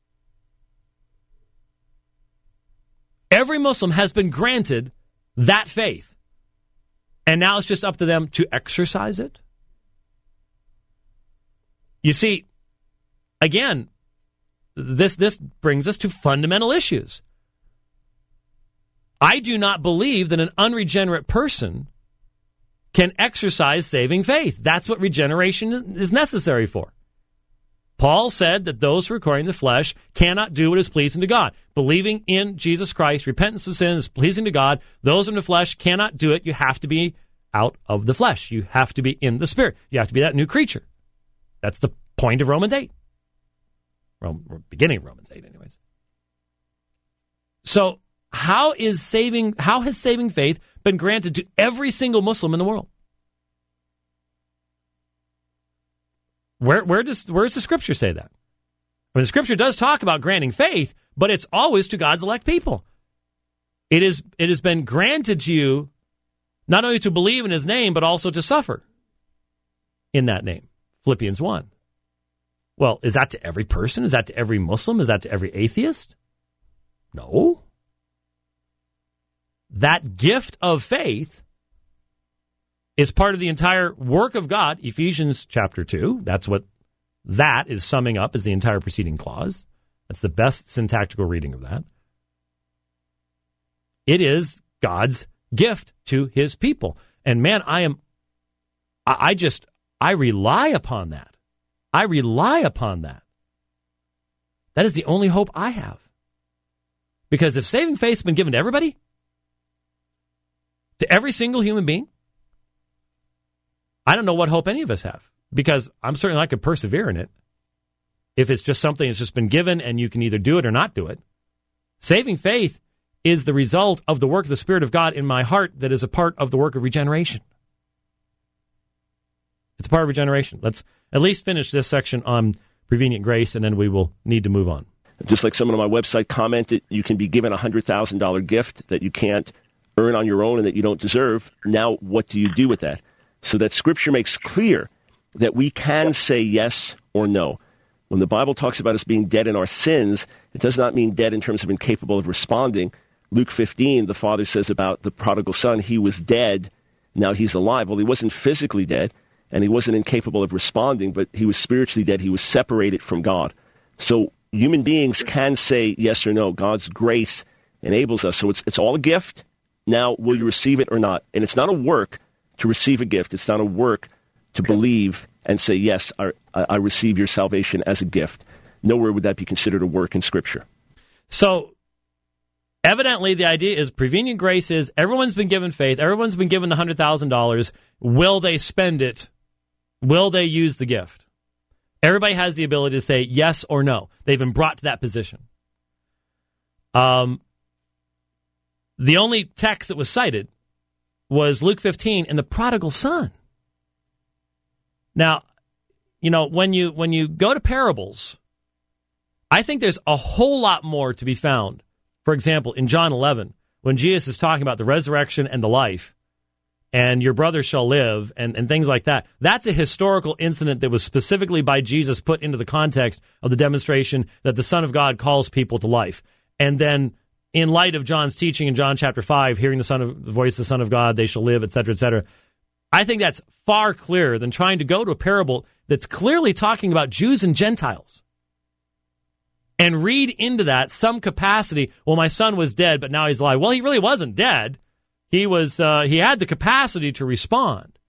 Every Muslim has been granted that faith. And now it's just up to them to exercise it? You see, again, this this brings us to fundamental issues. I do not believe that an unregenerate person can exercise saving faith. That's what regeneration is necessary for. Paul said that those who are according to the flesh cannot do what is pleasing to God. Believing in Jesus Christ, repentance of sin is pleasing to God. Those in the flesh cannot do it. You have to be out of the flesh. You have to be in the Spirit. You have to be that new creature. That's the point of Romans eight. Well, beginning of Romans eight, anyways. So how is saving, how has saving faith been granted to every single Muslim in the world? Where where does where does the Scripture say that? I mean, the Scripture does talk about granting faith, but it's always to God's elect people. It is it has been granted to you not only to believe in his name, but also to suffer in that name. Philippians one. Well, is that to every person? Is that to every Muslim? Is that to every atheist? No. That gift of faith is part of the entire work of God, Ephesians chapter two. That's what that is summing up as the entire preceding clause. That's the best syntactical reading of that. It is God's gift to his people. And man, I am, I, I just, I rely upon that. I rely upon that. That is the only hope I have. Because if saving faith's been given to everybody, to every single human being, I don't know what hope any of us have. Because I'm certainly not going to persevere in it. If it's just something that's just been given and you can either do it or not do it. Saving faith is the result of the work of the Spirit of God in my heart that is a part of the work of regeneration. It's a part of regeneration. Let's at least finish this section on prevenient grace, and then we will need to move on. Just like someone on my website commented, you can be given a one hundred thousand dollars gift that you can't earn on your own and that you don't deserve. Now, what do you do with that? So that Scripture makes clear that we can say yes or no. When the Bible talks about us being dead in our sins, it does not mean dead in terms of incapable of responding. Luke fifteen, the father says about the prodigal son, he was dead, now he's alive. Well, he wasn't physically dead, and he wasn't incapable of responding, but he was spiritually dead. He was separated from God. So human beings can say yes or no. God's grace enables us. So it's it's all a gift. Now, will you receive it or not? And it's not a work to receive a gift. It's not a work to believe and say, yes, I, I receive your salvation as a gift. Nowhere would that be considered a work in Scripture. So, evidently, the idea is prevenient grace is everyone's been given faith. Everyone's been given the one hundred thousand dollars. Will they spend it? Will they use the gift? Everybody has the ability to say yes or no. They've been brought to that position. Um, the only text that was cited was Luke fifteen and the prodigal son. Now, you know, when you when you go to parables, I think there's a whole lot more to be found. For example, in John eleven, when Jesus is talking about the resurrection and the life, and your brother shall live, and, and things like that, that's a historical incident that was specifically by Jesus put into the context of the demonstration that the Son of God calls people to life. And then, in light of John's teaching in John chapter five, hearing the Son of the voice of the Son of God, they shall live, et cetera, et cetera. I think that's far clearer than trying to go to a parable that's clearly talking about Jews and Gentiles and read into that some capacity. Well, my son was dead, but now he's alive. Well, he really wasn't dead. He was. Uh, he had the capacity to respond.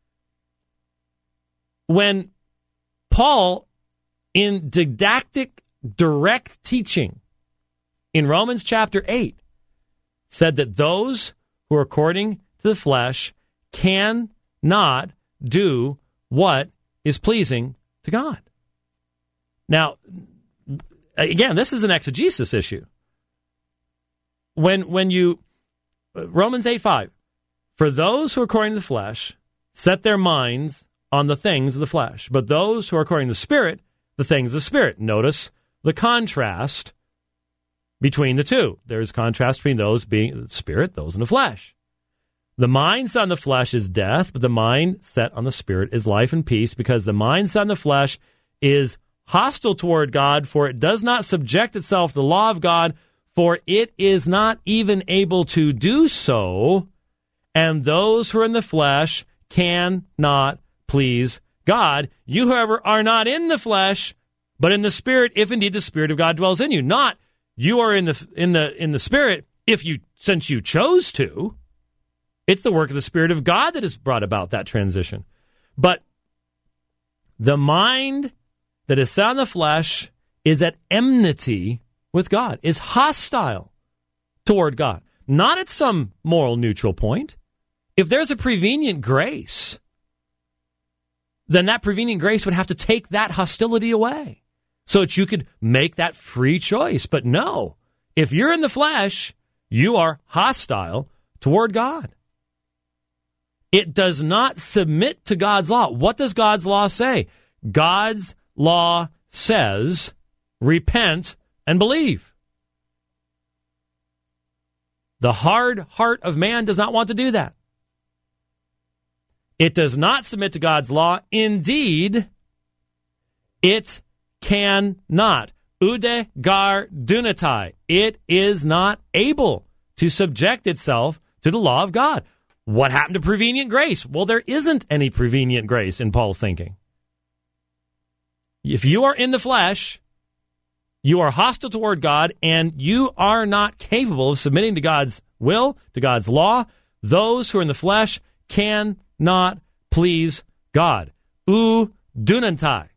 When Paul, in didactic, direct teaching in Romans chapter eight, said that those who are according to the flesh can not do what is pleasing to God. Now, again, this is an exegesis issue. When when you, Romans eight five, for those who are according to the flesh set their minds on the things of the flesh, but those who are according to the Spirit, the things of the Spirit. Notice the contrast between the two. There's contrast between those being the Spirit, those in the flesh. The mind set on the flesh is death, but the mind set on the Spirit is life and peace, because the mind set on the flesh is hostile toward God, for it does not subject itself to the law of God, for it is not even able to do so, and those who are in the flesh cannot please God. You, however, are not in the flesh, but in the Spirit, if indeed the Spirit of God dwells in you. Not you are in the in the in the Spirit if you since you chose to. It's the work of the Spirit of God that has brought about that transition. But the mind that is set on the flesh is at enmity with God, is hostile toward God. Not at some moral neutral point. If there's a prevenient grace, then that prevenient grace would have to take that hostility away so that you could make that free choice. But no, if you're in the flesh, you are hostile toward God. It does not submit to God's law. What does God's law say? God's law says, repent and believe. The hard heart of man does not want to do that. It does not submit to God's law. Indeed, it cannot. Ude gar dunatai. It is not able to subject itself to the law of God. What happened to prevenient grace? Well, there isn't any prevenient grace in Paul's thinking. If you are in the flesh, you are hostile toward God, and you are not capable of submitting to God's will, to God's law. Those who are in the flesh cannot please God. U dunantai.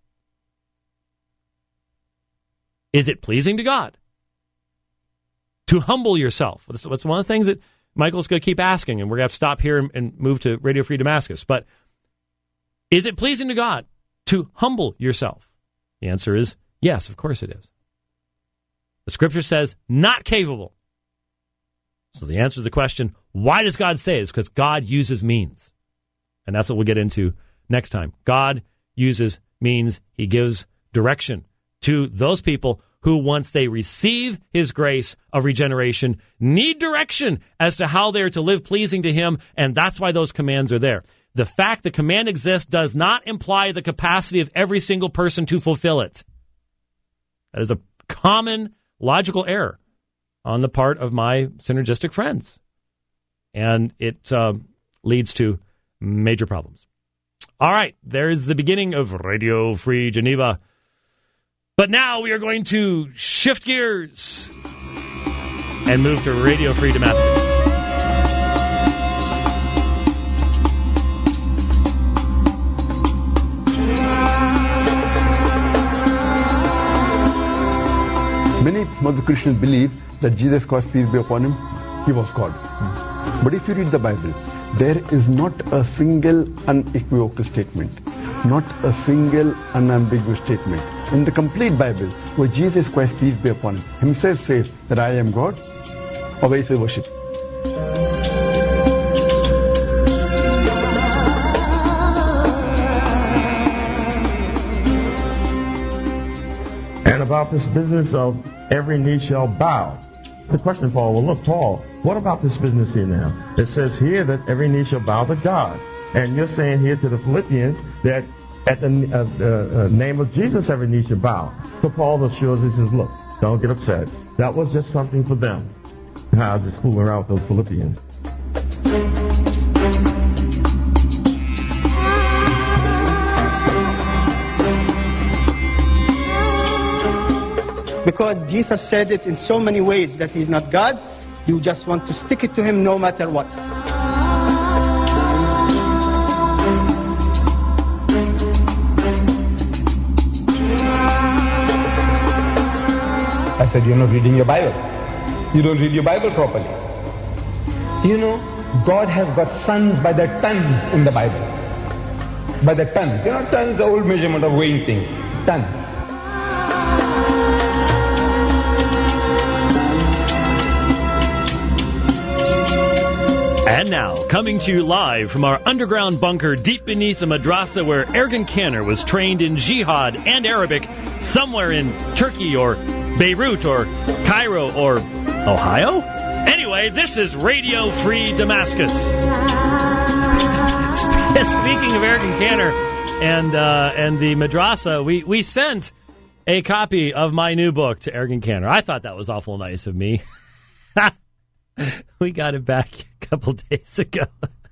Is it pleasing to God to humble yourself? That's one of the things that Michael's going to keep asking, and we're going to have to stop here and, and move to Radio Free Damascus. But is it pleasing to God to humble yourself? The answer is yes, of course it is. The Scripture says not capable. So the answer to the question, why does God say it? Is because God uses means. And that's what we'll get into next time. God uses means. He gives direction to those people who, once they receive his grace of regeneration, need direction as to how they are to live pleasing to him, and that's why those commands are there. The fact the command exists does not imply the capacity of every single person to fulfill it. That is a common logical error. on the part of my synergistic friends. And it uh, leads to major problems. All right, there's the beginning of Radio Free Geneva. But now we are going to shift gears and move to Radio Free Damascus. Many Muslim Christians believe that Jesus Christ, peace be upon him, he was God. But if you read the Bible, there is not a single unequivocal statement, not a single unambiguous statement in the complete Bible where Jesus Christ, peace be upon him, himself says that I am God, or where he says worship. And about this business of every knee shall bow. The question, Paul, well, look, Paul, what about this business here now? It says here that every knee shall bow to God. And you're saying here to the Philippians that at the uh, uh, name of Jesus, every knee shall bow. So Paul assures us, he says, look, don't get upset. That was just something for them. I was just fooling around with those Philippians. Because Jesus said it in so many ways that he's not God, you just want to stick it to him no matter what. I said, you're not reading your Bible. You don't read your Bible properly. You know, God has got sons by the tons in the Bible. By the tons. You know, tons, the old measurement of weighing things. Tons. And now, coming to you live from our underground bunker deep beneath the madrasa where Ergun Cantor was trained in jihad and Arabic somewhere in Turkey or Beirut or Cairo or Ohio? Anyway, this is Radio Free Damascus. Speaking of Ergun Cantor and uh, and the madrasa, we, we sent a copy of my new book to Ergun Cantor. I thought that was awful nice of me. We got it back a couple days ago.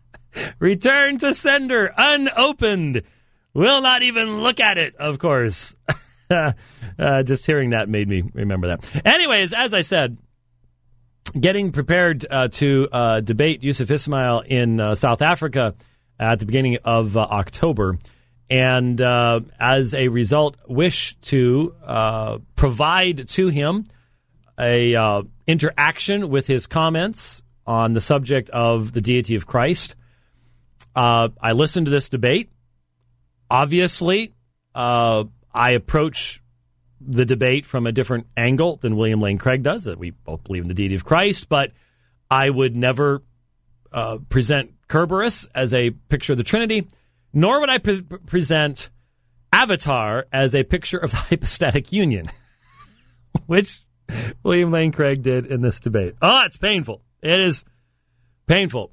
Return to sender, unopened. Will not even look at it, of course. uh, just hearing that made me remember that. Anyways, as I said, getting prepared uh, to uh, debate Yusuf Ismail in uh, South Africa at the beginning of uh, October. And uh, as a result, wish to uh, provide to him a uh, interaction with his comments on the subject of the deity of Christ. Uh, I listened to this debate. Obviously, uh, I approach the debate from a different angle than William Lane Craig does. That we both believe in the deity of Christ, but I would never uh, present Kerberos as a picture of the Trinity, nor would I pre- present Avatar as a picture of the hypostatic union, which William Lane Craig did in this debate. Oh, it's painful. It is painful.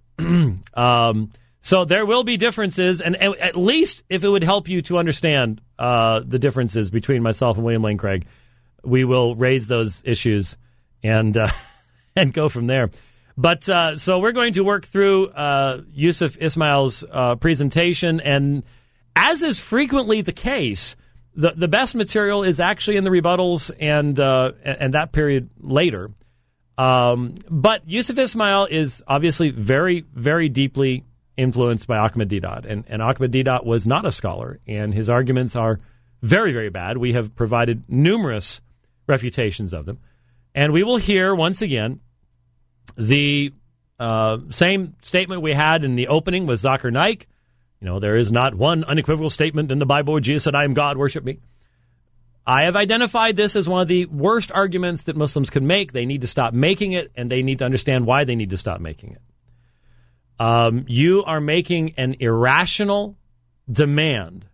um, so there will be differences, and, and at least if it would help you to understand uh, the differences between myself and William Lane Craig, we will raise those issues and uh, and go from there. But uh, so we're going to work through uh, Yusuf Ismail's uh, presentation, and as is frequently the case, The the best material is actually in the rebuttals and uh, and that period later. Um, but Yusuf Ismail is obviously very, very deeply influenced by Ahmed Deedat. And, and Ahmed Deedat was not a scholar, and his arguments are very, very bad. We have provided numerous refutations of them. And we will hear, once again, the uh, same statement we had in the opening with Zakir Naik. You know, there is not one unequivocal statement in the Bible where Jesus said, I am God, worship me. I have identified this as one of the worst arguments that Muslims can make. They need to stop making it, and they need to understand why they need to stop making it. Um, you are making an irrational demand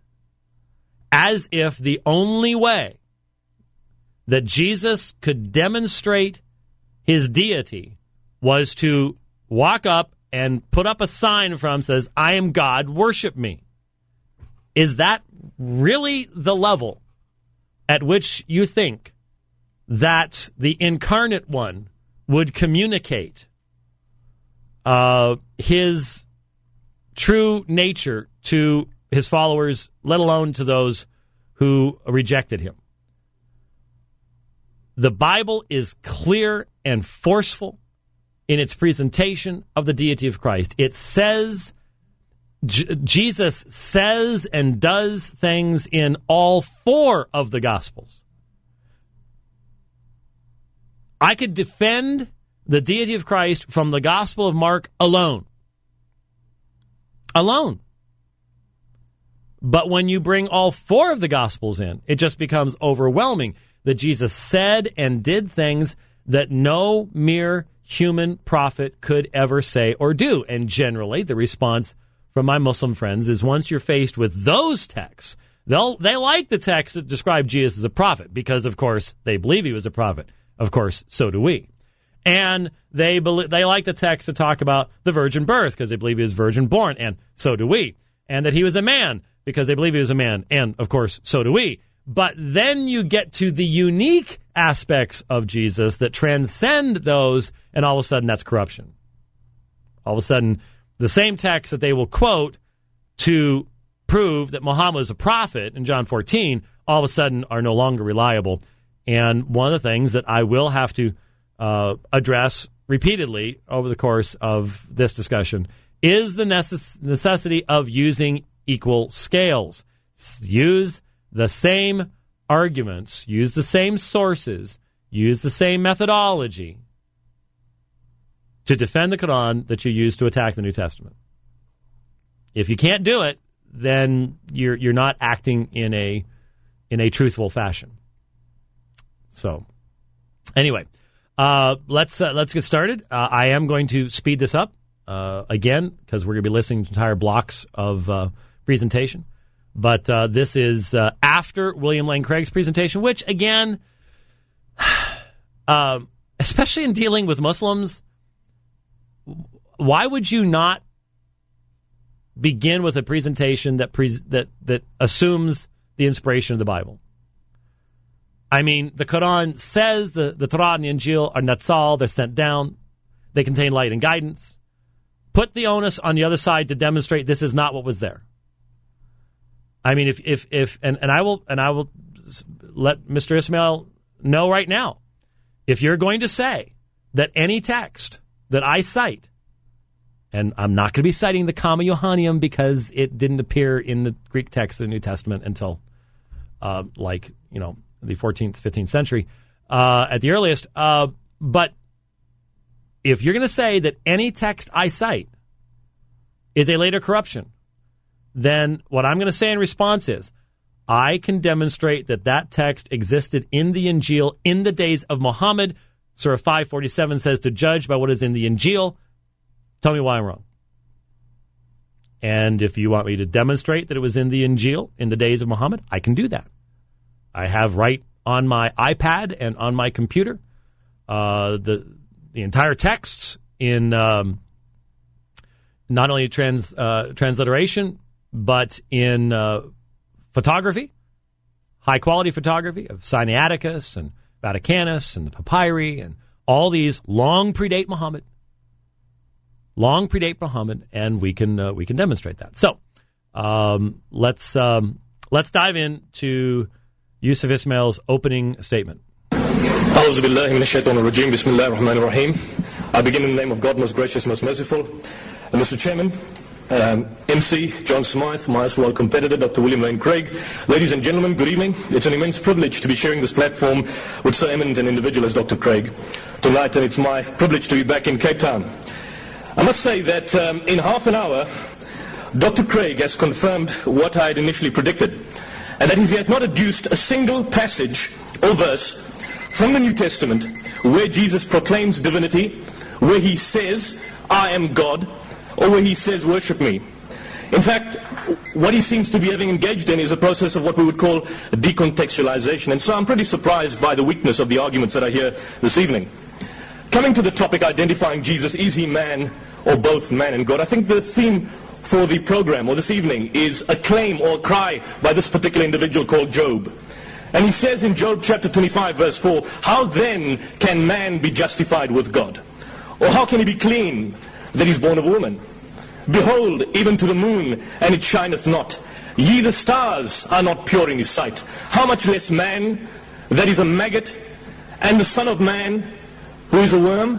as if the only way that Jesus could demonstrate his deity was to walk up and put up a sign from him that says, I am God, worship me. Is that really the level at which you think that the incarnate one would communicate uh, his true nature to his followers, let alone to those who rejected him. The Bible is clear and forceful in its presentation of the deity of Christ. It says, J- Jesus says and does things in all four of the Gospels. I could defend the deity of Christ from the Gospel of Mark alone. Alone. But when you bring all four of the Gospels in, it just becomes overwhelming that Jesus said and did things that no mere human prophet could ever say or do. And generally, the response from my Muslim friends is once you're faced with those texts, they'll they like the texts that describe Jesus as a prophet because, of course, they believe he was a prophet. Of course, so do we. And they believe, they like the text to talk about the virgin birth because they believe he was virgin born, and so do we. And that he was a man because they believe he was a man, and, of course, so do we. But then you get to the unique aspects of Jesus that transcend those, and all of a sudden that's corruption. All of a sudden, the same text that they will quote to prove that Muhammad is a prophet in John fourteen, all of a sudden are no longer reliable. And one of the things that I will have to uh, address repeatedly over the course of this discussion is the necess- necessity of using equal scales. Use the same arguments, use the same sources, use the same methodology to defend the Quran that you use to attack the New Testament. If you can't do it, then you're you're not acting in a in a truthful fashion. So, anyway, uh, let's uh, let's get started. Uh, I am going to speed this up uh, again because we're going to be listening to entire blocks of uh, presentation. But uh, this is uh, after William Lane Craig's presentation, which, again, uh, especially in dealing with Muslims, why would you not begin with a presentation that pre- that that assumes the inspiration of the Bible? I mean, the Quran says the, the Torah and the Injil are natsal, they're sent down, they contain light and guidance. Put the onus on the other side to demonstrate this is not what was there. I mean, if if if and, and I will and I will let Mister Ismail know right now, if you're going to say that any text that I cite, and I'm not going to be citing the Comma Johanneum because it didn't appear in the Greek text of the New Testament until, uh, like you know, the fourteenth, fifteenth century uh, at the earliest. Uh, but if you're going to say that any text I cite is a later corruption, then what I'm going to say in response is, I can demonstrate that that text existed in the Injil in the days of Muhammad. Surah five forty-seven says to judge by what is in the Injil. Tell me why I'm wrong. And if you want me to demonstrate that it was in the Injil in the days of Muhammad, I can do that. I have right on my iPad and on my computer uh, the the entire texts in um, not only trans uh, transliteration, but in uh, photography, high-quality photography of Sinaiticus and Vaticanus and the papyri, and all these long predate Muhammad. Long predate Muhammad, and we can uh, we can demonstrate that. So um, let's um, let's dive into Yusuf Ismail's opening statement. I begin in the name of God, most gracious, most merciful. Uh, Mister Chairman, um, M C John Smythe, my erstwhile competitor, Doctor William Lane Craig. Ladies and gentlemen, good evening. It's an immense privilege to be sharing this platform with so eminent an individual as Doctor Craig tonight, and it's my privilege to be back in Cape Town. I must say that um, in half an hour, Doctor Craig has confirmed what I had initially predicted, and that is he has not adduced a single passage or verse from the New Testament where Jesus proclaims divinity, where he says, I am God, or where he says, worship me. In fact, what he seems to be having engaged in is a process of what we would call decontextualization, and so I'm pretty surprised by the weakness of the arguments that I hear this evening. Coming to the topic identifying Jesus, is he man or both man and God? I think the theme for the program or this evening is a claim or a cry by this particular individual called Job. And he says in Job chapter twenty-five, verse four, how then can man be justified with God? Or how can he be clean that is born of woman? Behold, even to the moon, and it shineth not. Ye the stars are not pure in his sight. How much less man, that is a maggot, and the son of man, who is a worm?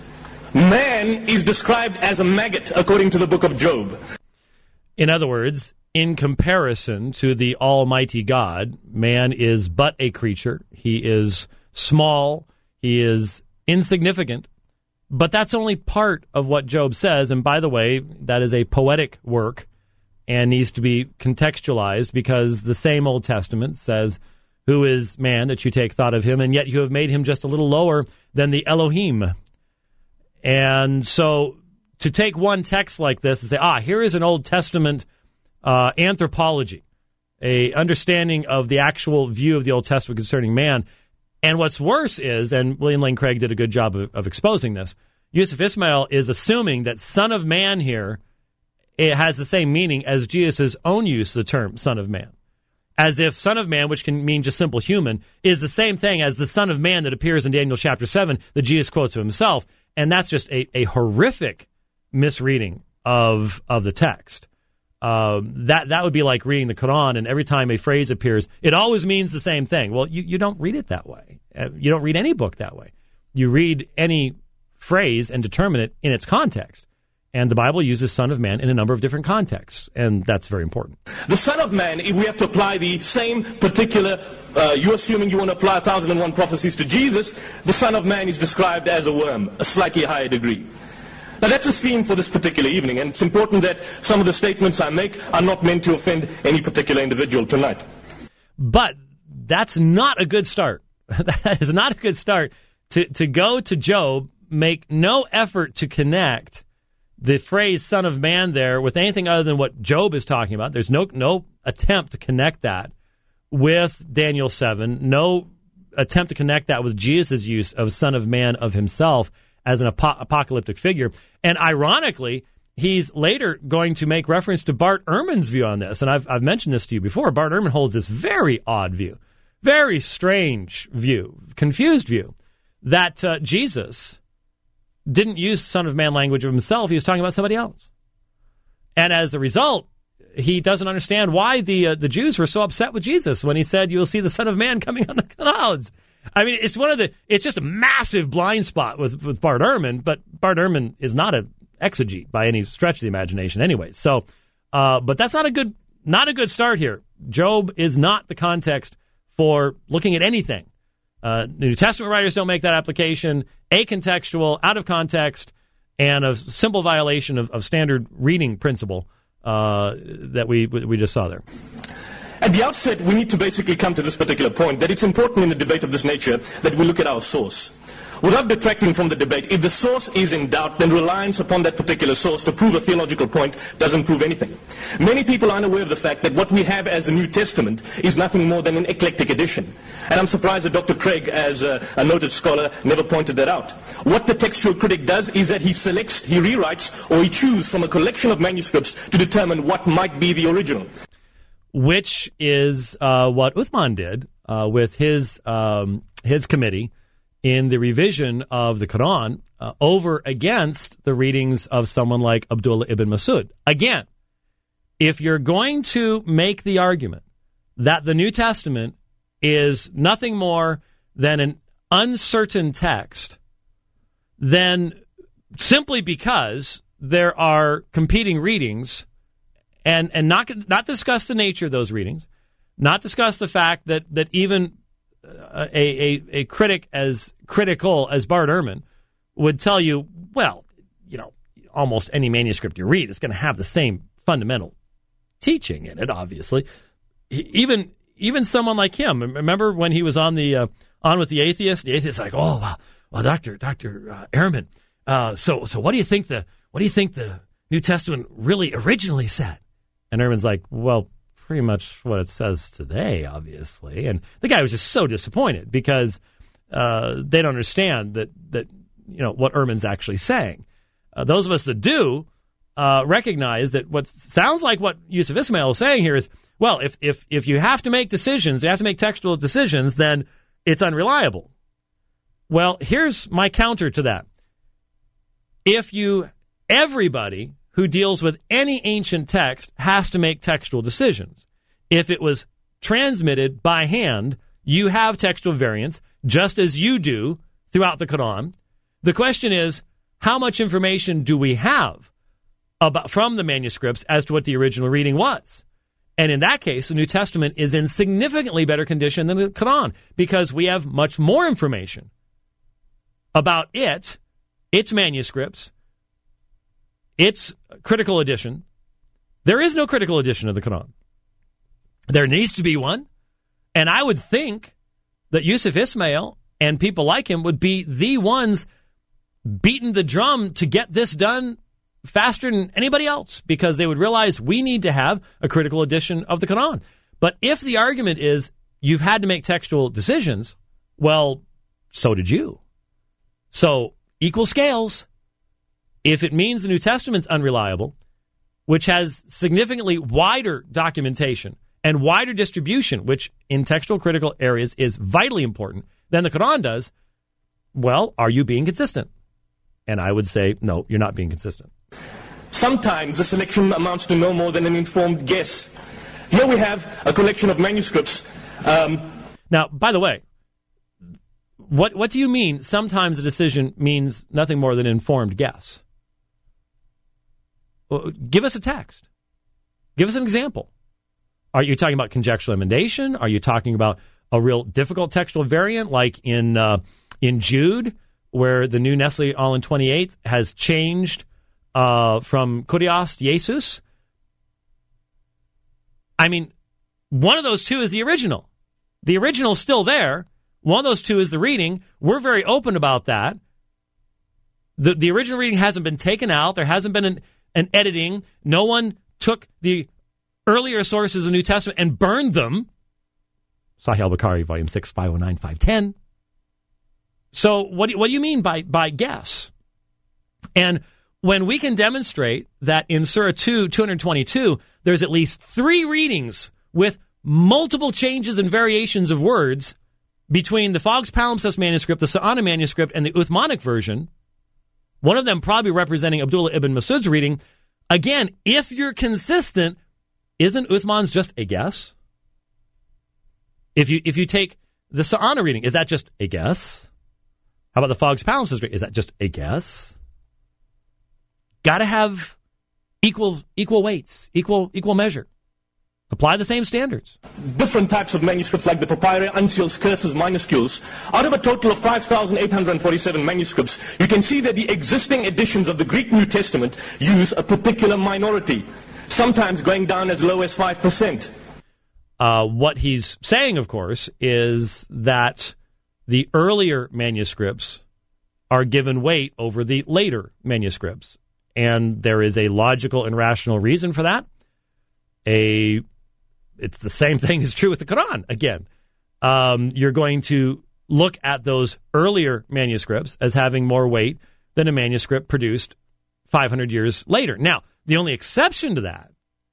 Man is described as a maggot, according to the book of Job. In other words, in comparison to the Almighty God, man is but a creature. He is small. He is insignificant. But that's only part of what Job says. And by the way, that is a poetic work and needs to be contextualized, because the same Old Testament says, who is man that you take thought of him, and yet you have made him just a little lower than the Elohim. And so to take one text like this and say, ah, here is an Old Testament uh, anthropology, a understanding of the actual view of the Old Testament concerning man. And what's worse is, and William Lane Craig did a good job of, of exposing this, Yusuf Ismail is assuming that son of man here, it has the same meaning as Jesus' own use of the term son of man. As if son of man, which can mean just simple human, is the same thing as the son of man that appears in Daniel chapter seven that Jesus quotes of himself. And that's just a, a horrific misreading of of the text. Uh, that that would be like reading the Quran, and every time a phrase appears, it always means the same thing. Well, you, you don't read it that way. Uh, you don't read any book that way. You read any phrase and determine it in its context. And the Bible uses son of man in a number of different contexts, and that's very important. The son of man, if we have to apply the same particular, uh, you're assuming you want to apply one thousand one prophecies to Jesus, the son of man is described as a worm, a slightly higher degree. Now that's a theme for this particular evening, and it's important that some of the statements I make are not meant to offend any particular individual tonight. But that's not a good start. That is not a good start to, to go to Job, make no effort to connect the phrase son of man there with anything other than what Job is talking about. There's no no attempt to connect that with Daniel seven, no attempt to connect that with Jesus' use of son of man of himself as an ap- apocalyptic figure. And ironically, he's later going to make reference to Bart Ehrman's view on this. And I've, I've mentioned this to you before. Bart Ehrman holds this very odd view, very strange view, confused view, that uh, Jesus didn't use son of man language of himself. He was talking about somebody else. And as a result, he doesn't understand why the uh, the Jews were so upset with Jesus when he said, you will see the son of man coming on the clouds. I mean, it's one of the, it's just a massive blind spot with, with Bart Ehrman, but Bart Ehrman is not an exegete by any stretch of the imagination anyway. So, uh, but that's not a good, not a good start here. Job is not the context for looking at anything. Uh, New Testament writers don't make that application. Acontextual, out of context, and a simple violation of, of standard reading principle uh, that we we just saw there. At the outset, we need to basically come to this particular point, that it's important in a debate of this nature that we look at our source. Without detracting from the debate, if the source is in doubt, then reliance upon that particular source to prove a theological point doesn't prove anything. Many people are unaware of the fact that what we have as the New Testament is nothing more than an eclectic edition. And I'm surprised that Doctor Craig, as a, a noted scholar, never pointed that out. What the textual critic does is that he selects, he rewrites, or he chooses from a collection of manuscripts to determine what might be the original. Which is uh, what Uthman did uh, with his um, his committee in the revision of the Quran uh, over against the readings of someone like Abdullah ibn Masud. Again, if you're going to make the argument that the New Testament is nothing more than an uncertain text, then simply because there are competing readings, and, and not, not discuss the nature of those readings, not discuss the fact that, that even A, a, a critic as critical as Bart Ehrman would tell you, well, you know, almost any manuscript you read is going to have the same fundamental teaching in it, obviously. Even even someone like him, remember when he was on the uh, on with the atheist? The atheist like, oh, well, well Doctor Doctor Uh, Ehrman, uh, so so what do you think the what do you think the New Testament really originally said? And Ehrman's like, well, pretty much what it says today, obviously. And the guy was just so disappointed because uh, they don't understand that, that you know what Ehrman's actually saying. Uh, those of us that do uh, recognize that what sounds like what Yusuf Ismail is saying here is, well, if, if, if you have to make decisions, you have to make textual decisions, then it's unreliable. Well, here's my counter to that. If you, everybody who deals with any ancient text has to make textual decisions. If it was transmitted by hand, you have textual variants, just as you do throughout the Quran. The question is, how much information do we have about from the manuscripts as to what the original reading was? And in that case, the New Testament is in significantly better condition than the Quran because we have much more information about it, its manuscripts, its critical edition. There is no critical edition of the Quran. There needs to be one. And I would think that Yusuf Ismail and people like him would be the ones beating the drum to get this done faster than anybody else because they would realize we need to have a critical edition of the Quran. But if the argument is you've had to make textual decisions, well, so did you. So equal scales. If it means the New Testament's unreliable, which has significantly wider documentation and wider distribution, which in textual critical areas is vitally important, than the Quran does, well, are you being consistent? And I would say, no, you're not being consistent. Sometimes the selection amounts to no more than an informed guess. Here we have a collection of manuscripts. Um, now, by the way, what what do you mean sometimes a decision means nothing more than an informed guess? Well, give us a text. Give us an example. Are you talking about conjectural emendation? Are you talking about a real difficult textual variant like in uh, in Jude, where the new Nestle All-in twenty-eighth has changed uh, from Kurios to Jesus? I mean, one of those two is the original. The original's still there. One of those two is the reading. We're very open about that. The, the original reading hasn't been taken out. There hasn't been an, an editing. No one took the earlier sources of the New Testament and burned them. Sahih al-Bukhari, Volume six, five oh nine, five ten. So what do, what do you mean by, by guess? And when we can demonstrate that in Surah two, two twenty-two, there's at least three readings with multiple changes and variations of words between the Fogg's Palimpsest manuscript, the Sa'ana manuscript, and the Uthmanic version, one of them probably representing Abdullah ibn Masud's reading, again, if you're consistent, isn't Uthman's just a guess? If you if you take the Sa'ana reading, is that just a guess? How about the Fogg's Palimpsest reading? Is that just a guess? Got to have equal equal weights, equal equal measure. Apply the same standards. Different types of manuscripts like the Papyri, Uncials, Curses, Minuscules. Out of a total of five thousand eight hundred forty-seven manuscripts, you can see that the existing editions of the Greek New Testament use a particular minority, sometimes going down as low as five percent. Uh, what he's saying, of course, is that the earlier manuscripts are given weight over the later manuscripts. And there is a logical and rational reason for that. A, it's the same thing is true with the Quran. Again, um, you're going to look at those earlier manuscripts as having more weight than a manuscript produced five hundred years later. Now, the only exception to that,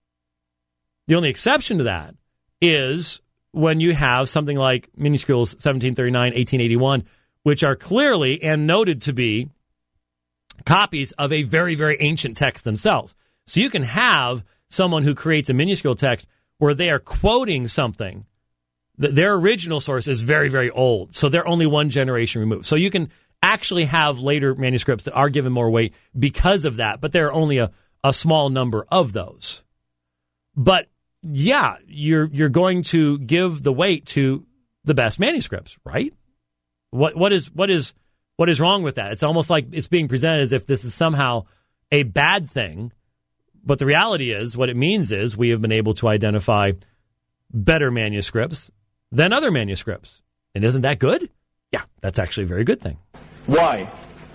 the only exception to that is when you have something like Minuscules seventeen thirty-nine, eighteen eighty-one, which are clearly and noted to be copies of a very, very ancient text themselves. So you can have someone who creates a minuscule text where they are quoting something. Their original source is very, very old. So they're only one generation removed. So you can actually have later manuscripts that are given more weight because of that, but there are only a, a small number of those. But yeah, you're you're going to give the weight to the best manuscripts, right? What what is what is what is wrong with that? It's almost like it's being presented as if this is somehow a bad thing. But the reality is, what it means is we have been able to identify better manuscripts than other manuscripts. And isn't that good? Yeah, that's actually a very good thing. Why?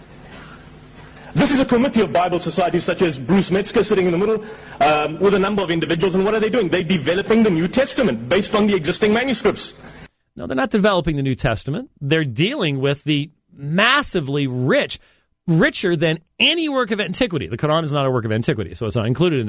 This is a committee of Bible societies such as Bruce Metzger sitting in the middle um, with a number of individuals. And what are they doing? They're developing the New Testament based on the existing manuscripts. No, they're not developing the New Testament. They're dealing with the massively rich, richer than any work of antiquity. The Quran is not a work of antiquity, so it's not included in this.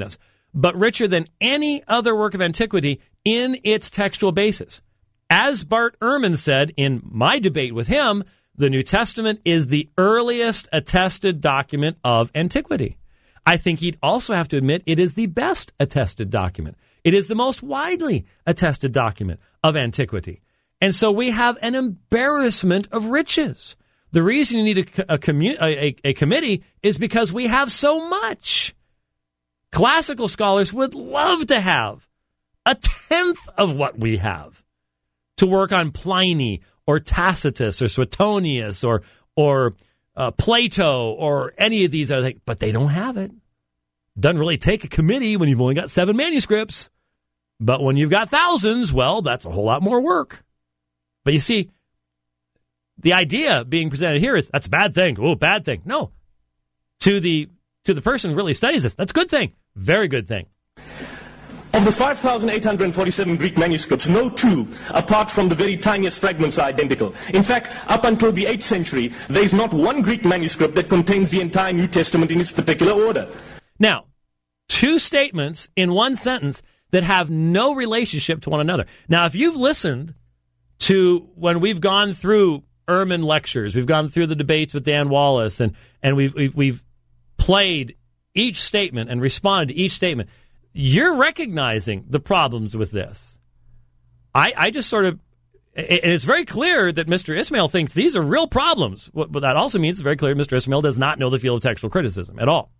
but richer than any other work of antiquity in its textual basis. As Bart Ehrman said in my debate with him, the New Testament is the earliest attested document of antiquity. I think he'd also have to admit it is the best attested document. It is the most widely attested document of antiquity. And so we have an embarrassment of riches. The reason you need a, a, commu- a, a committee is because we have so much. Classical scholars would love to have a tenth of what we have to work on Pliny or Tacitus or Suetonius or or uh, Plato or any of these other things, but they don't have it. Doesn't really take a committee when you've only got seven manuscripts. But when you've got thousands, well, that's a whole lot more work. But you see, the idea being presented here is that's a bad thing. Oh, bad thing. No. To the to the person who really studies this, that's a good thing. Very good thing. Of the five thousand eight hundred forty-seven Greek manuscripts, no two, apart from the very tiniest fragments, are identical. In fact, up until the eighth century, there is not one Greek manuscript that contains the entire New Testament in its particular order. Now, two statements in one sentence that have no relationship to one another. Now, if you've listened to when we've gone through Ehrman lectures, we've gone through the debates with Dan Wallace, and, and we've, we've, we've played each statement and responded to each statement, you're recognizing the problems with this. I, I just sort of, and it's very clear that Mister Ismail thinks these are real problems. But that also means it's very clear Mister Ismail does not know the field of textual criticism at all.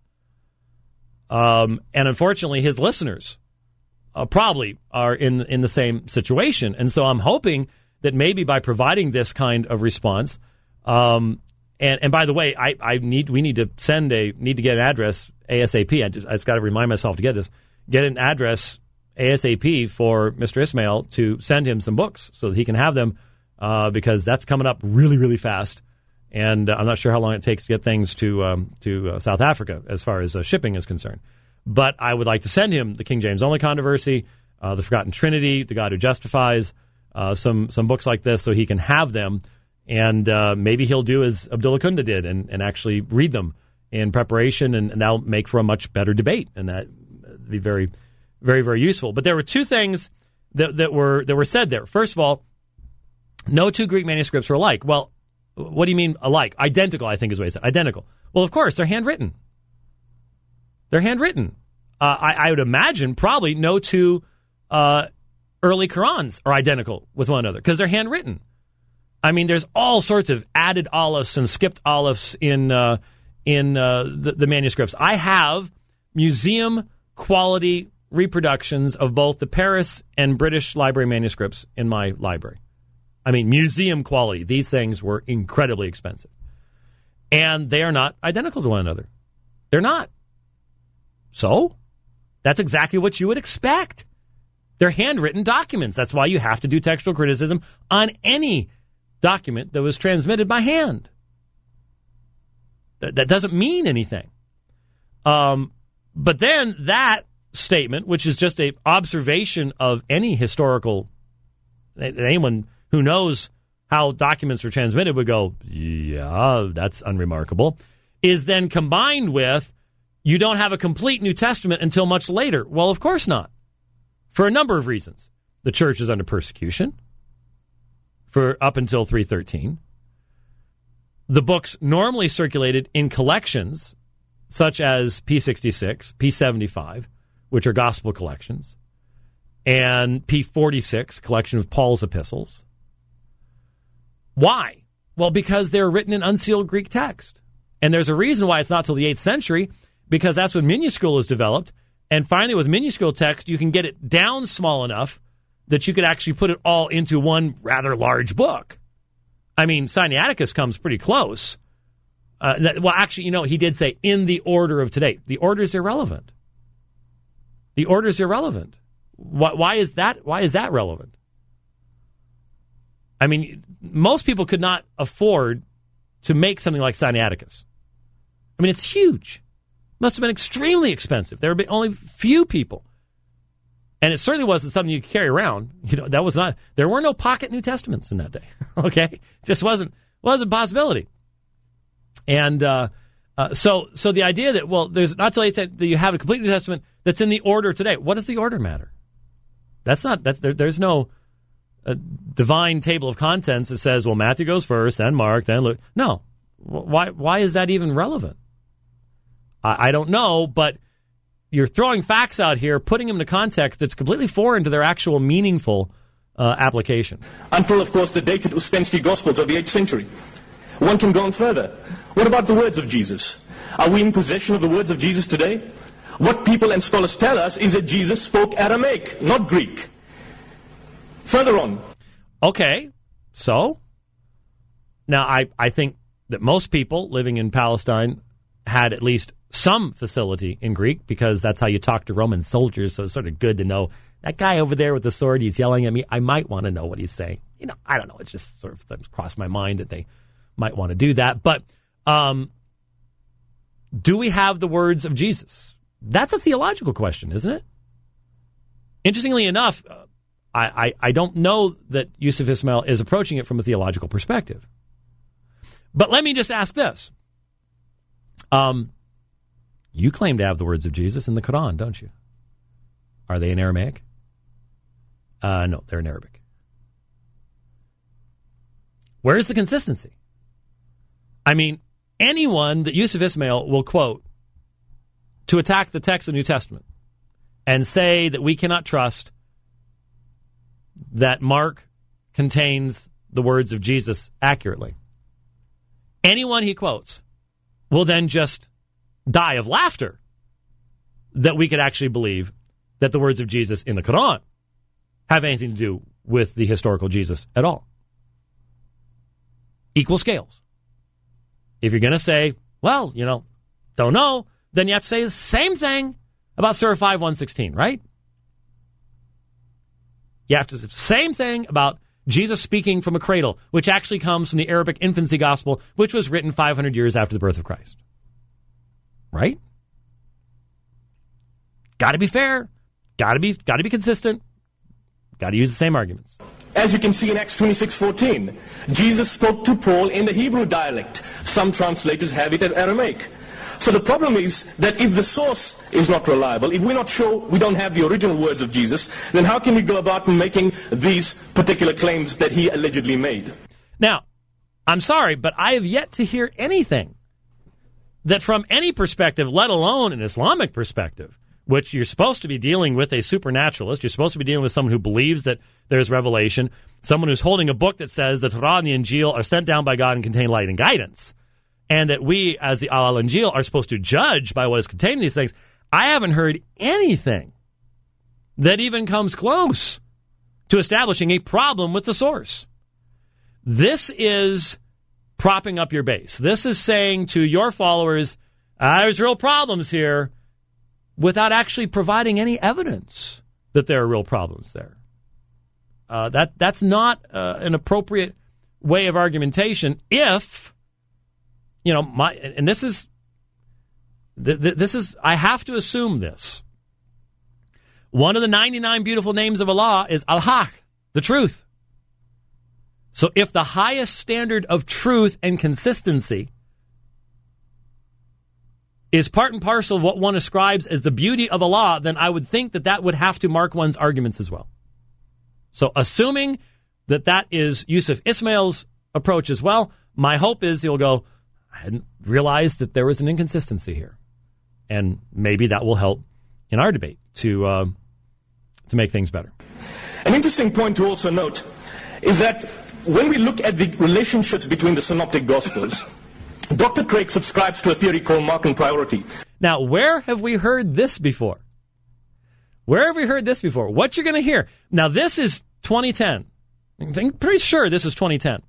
Um, and unfortunately, his listeners uh, probably are in in the same situation. And so I'm hoping that maybe by providing this kind of response, um, and and by the way, I, I need we need to send a need to get an address ASAP. I just I just got to remind myself to get this. Get an address ASAP for Mister Ismail to send him some books so that he can have them uh, because that's coming up really, really fast. And uh, I'm not sure how long it takes to get things to um, to uh, South Africa as far as uh, shipping is concerned. But I would like to send him the King James Only Controversy, uh, The Forgotten Trinity, The God Who Justifies, uh, some some books like this so he can have them. And uh, maybe he'll do as Abdullah Kunda did and, and actually read them in preparation, and, and that'll make for a much better debate. And that be very, very, very useful. But there were two things that, that were that were said there. First of all, no two Greek manuscripts were alike. Well, what do you mean alike? Identical, I think is what he said. Identical. Well, of course, they're handwritten. They're handwritten. Uh, I, I would imagine probably no two uh, early Qurans are identical with one another because they're handwritten. I mean, there's all sorts of added alepphs and skipped alepphs in uh, in uh, the, the manuscripts. I have museum quality reproductions of both the Paris and British Library manuscripts in my library. I mean, museum quality. These things were incredibly expensive. And they are not identical to one another. They're not. So, that's exactly what you would expect. They're handwritten documents. That's why you have to do textual criticism on any document that was transmitted by hand. That, that doesn't mean anything. Um, but then that statement, which is just a observation of any historical, anyone who knows how documents are transmitted would go, yeah, that's unremarkable, is then combined with, you don't have a complete New Testament until much later. Well, of course not. For a number of reasons. The church is under persecution for up until three thirteen. The books normally circulated in collections such as P sixty-six, P seventy-five, which are gospel collections, and P forty-six, collection of Paul's epistles. Why? Well, because they're written in unsealed Greek text. And there's a reason why it's not till the eighth century, because that's when minuscule is developed. And finally, with minuscule text, you can get it down small enough that you could actually put it all into one rather large book. I mean, Sinaiticus comes pretty close. Uh, that, well, actually, you know, he did say in the order of today. The order is irrelevant. The order is irrelevant. Why, why is that? Why is that relevant? I mean, most people could not afford to make something like Sinaiticus. I mean, it's huge. Must have been extremely expensive. There were only few people, and it certainly wasn't something you could carry around. You know, that was not. There were no pocket New Testaments in that day. Okay, just wasn't wasn't a possibility. And uh, uh, so, so the idea that well, there's not till eight that you have a complete New Testament. that's in the order today. What does the order matter? That's not, that's, there, there's no uh, divine table of contents that says, well, Matthew goes first, then Mark, then Luke. No. Why, why is that even relevant? I, I don't know, but you're throwing facts out here, putting them into context that's completely foreign to their actual meaningful uh, application. Until, of course, the dated Uspensky Gospels of the eighth century. One can go on further. What about the words of Jesus? Are we in possession of the words of Jesus today? What people and scholars tell us is that Jesus spoke Aramaic, not Greek. Further on. Okay, so now I, I think that most people living in Palestine had at least some facility in Greek because that's how you talk to Roman soldiers, so it's sort of good to know that guy over there with the sword, he's yelling at me. I might want to know what he's saying. You know, I don't know. It's just sort of crossed my mind that they might want to do that. But um, do we have the words of Jesus? That's a theological question, isn't it? Interestingly enough, uh, I, I, I don't know that Yusuf Ismail is approaching it from a theological perspective. But let me just ask this. Um, you claim to have the words of Jesus in the Quran, don't you? Are they in Aramaic? Uh, no, they're in Arabic. Where's the consistency? I mean, anyone that Yusuf Ismail will quote to attack the text of the New Testament and say that we cannot trust that Mark contains the words of Jesus accurately. Anyone he quotes will then just die of laughter that we could actually believe that the words of Jesus in the Quran have anything to do with the historical Jesus at all. Equal scales. If you're going to say, well, you know, don't know, then you have to say the same thing about Surah five one sixteen, right? You have to say the same thing about Jesus speaking from a cradle, which actually comes from the Arabic infancy gospel, which was written five hundred years after the birth of Christ. Right? Got to be fair. Got to be got to be consistent. Got to use the same arguments. As you can see in Acts twenty-six fourteen, Jesus spoke to Paul in the Hebrew dialect. Some translators have it as Aramaic. So the problem is that if the source is not reliable, if we're not sure we don't have the original words of Jesus, then how can we go about making these particular claims that he allegedly made? Now, I'm sorry, but I have yet to hear anything that from any perspective, let alone an Islamic perspective, which you're supposed to be dealing with a supernaturalist, you're supposed to be dealing with someone who believes that there's revelation, someone who's holding a book that says the Torah and the Injil are sent down by God and contain light and guidance, and that we, as the Al-Injil, are supposed to judge by what is contained in these things. I haven't heard anything that even comes close to establishing a problem with the source. This is propping up your base. This is saying to your followers, ah, there's real problems here, without actually providing any evidence that there are real problems there. Uh, that that's not uh, an appropriate way of argumentation if, you know, my and this is th- th- this is I have to assume this. One of the ninety-nine beautiful names of Allah is Al-Haq, the truth. So if the highest standard of truth and consistency is part and parcel of what one ascribes as the beauty of Allah, then I would think that that would have to mark one's arguments as well. So assuming that that is Yusuf Ismail's approach as well, my hope is he'll go, I hadn't realized that there was an inconsistency here. And maybe that will help in our debate to uh, to make things better. An interesting point to also note is that when we look at the relationships between the synoptic gospels, Doctor Craig subscribes to a theory called Markan priority. Now, where have we heard this before? Where have we heard this before? What you're going to hear. Now, this is twenty ten. I'm pretty sure this was twenty ten.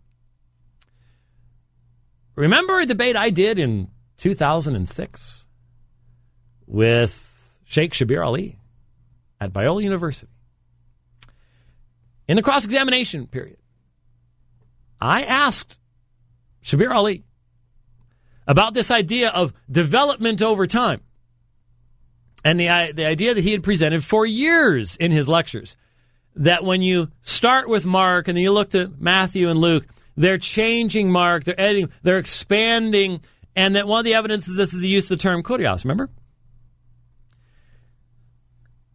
Remember a debate I did in two thousand six with Sheikh Shabir Ali at Biola University? In the cross-examination period, I asked Shabir Ali about this idea of development over time. And the, the idea that he had presented for years in his lectures, that when you start with Mark and then you look to Matthew and Luke, they're changing Mark, they're editing, they're expanding, and that one of the evidences of this is the use of the term kurios, remember?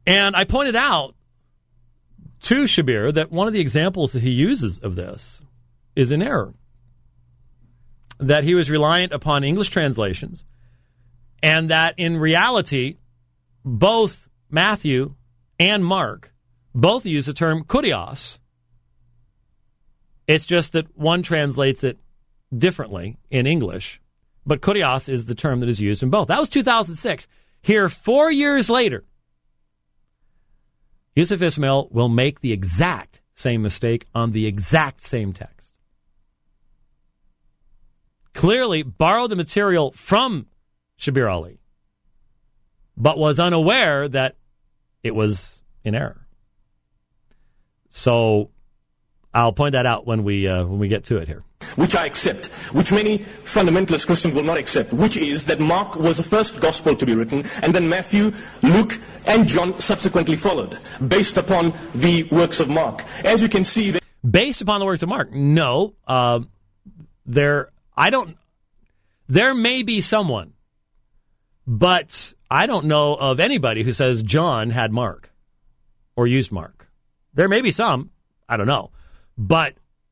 And I pointed out to Shabir that one of the examples that he uses of this is in error. That he was reliant upon English translations, and that in reality, both Matthew and Mark both use the term kurios. It's just that one translates it differently in English, but kurios is the term that is used in both. That was two thousand six. Here, four years later, Yusuf Ismail will make the exact same mistake on the exact same text. Clearly borrowed the material from Shabir Ali, but was unaware that it was in error. So I'll point that out when we uh, when we get to it here. Which I accept, which many fundamentalist Christians will not accept, which is that Mark was the first gospel to be written, and then Matthew, Luke, and John subsequently followed, based upon the works of Mark. As you can see... They- based upon the works of Mark? No. Uh, there, I don't... There may be someone, but I don't know of anybody who says John had Mark, or used Mark. There may be some, I don't know, but...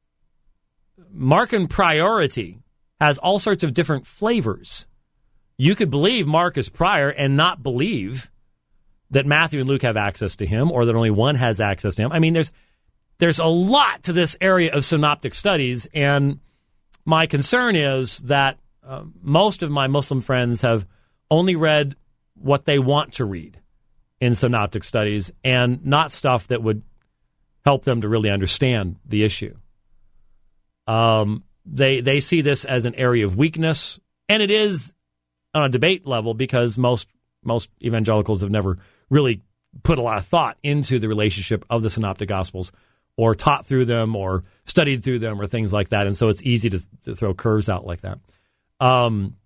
Markan priority has all sorts of different flavors. You could believe Mark is prior and not believe that Matthew and Luke have access to him, or that only one has access to him. I mean, there's there's a lot to this area of synoptic studies, and my concern is that uh, most of my Muslim friends have only read what they want to read in synoptic studies, and not stuff that would help them to really understand the issue. Um, they they see this as an area of weakness, and it is on a debate level because most most evangelicals have never really put a lot of thought into the relationship of the Synoptic Gospels, or taught through them, or studied through them, or things like that, and so it's easy to, to throw curves out like that. Um,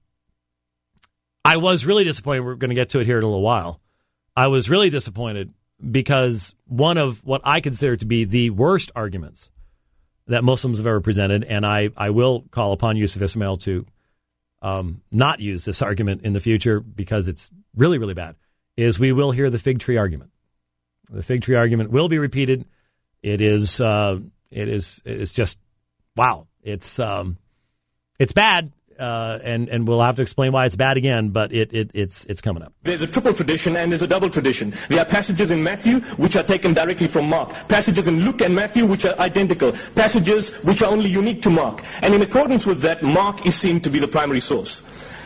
I was really disappointed. We're going to get to it here in a little while. I was really disappointed because one of what I consider to be the worst arguments that Muslims have ever presented, and I, I will call upon Yusuf Ismail to um, not use this argument in the future because it's really, really bad, is we will hear the fig tree argument. The fig tree argument will be repeated. It is uh, it is it's just, wow. It's um, it's bad, uh, and, and we'll have to explain why it's bad again, but it, it it's it's coming up. There's a triple tradition and there's a double tradition. There are passages in Matthew which are taken directly from Mark, passages in Luke and Matthew which are identical, passages which are only unique to Mark. And in accordance with that, Mark is seen to be the primary source.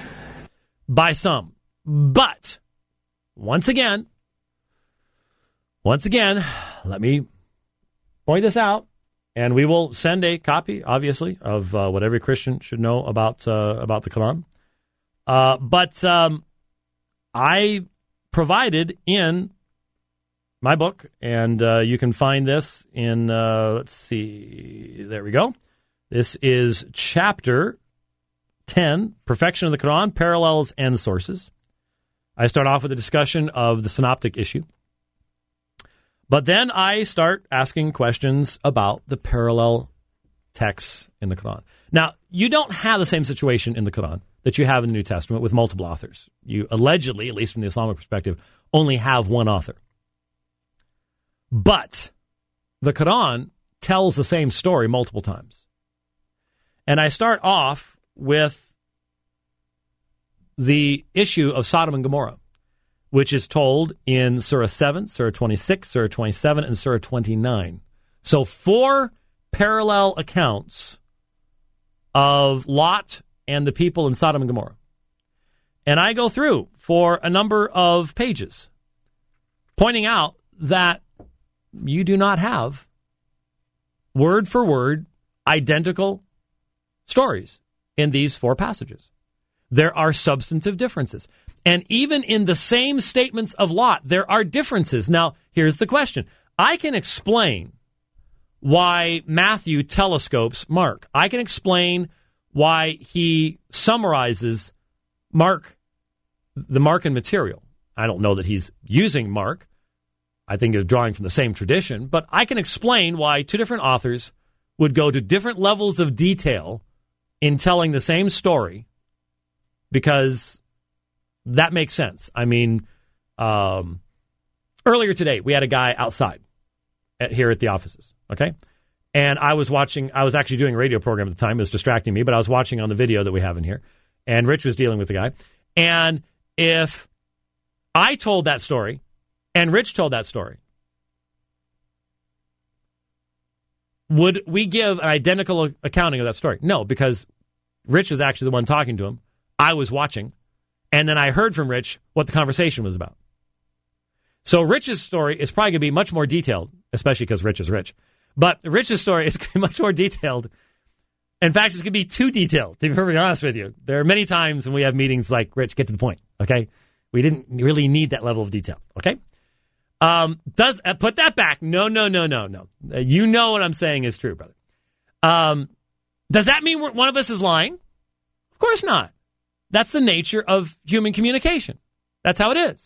By some. But, once again, once again, let me point this out. And we will send a copy, obviously, of uh, what every Christian should know about uh, about the Quran. Uh, but um, I provided in my book, and uh, you can find this in, uh, let's see, there we go. This is chapter ten, Perfection of the Quran, Parallels and Sources. I start off with a discussion of the synoptic issue. But then I start asking questions about the parallel texts in the Quran. Now, you don't have the same situation in the Quran that you have in the New Testament with multiple authors. You allegedly, at least from the Islamic perspective, only have one author. But the Quran tells the same story multiple times. And I start off with the issue of Sodom and Gomorrah, which is told in Surah seven, Surah twenty-six, Surah twenty-seven, and Surah twenty-nine. So four parallel accounts of Lot and the people in Sodom and Gomorrah. And I go through for a number of pages, pointing out that you do not have word for word identical stories in these four passages. There are substantive differences. And even in the same statements of Lot, there are differences. Now, here's the question. I can explain why Matthew telescopes Mark. I can explain why he summarizes Mark, the Markan material. I don't know that he's using Mark. I think he's drawing from the same tradition. But I can explain why two different authors would go to different levels of detail in telling the same story, because that makes sense. I mean, um, Earlier today, we had a guy outside at, here at the offices, okay? And I was watching, I was actually doing a radio program at the time. It was distracting me, but I was watching on the video that we have in here. And Rich was dealing with the guy. And if I told that story and Rich told that story, would we give an identical accounting of that story? No, because Rich was actually the one talking to him. I was watching. And then I heard from Rich what the conversation was about. So Rich's story is probably going to be much more detailed, especially because Rich is Rich. But Rich's story is going to be much more detailed. In fact, it's going to be too detailed, to be perfectly honest with you. There are many times when we have meetings like, Rich, get to the point, okay? We didn't really need that level of detail, okay? Um, does uh, put that back. No, no, no, no, no. Uh, you know what I'm saying is true, brother. Um, does that mean we're, one of us is lying? Of course not. That's the nature of human communication. That's how it is.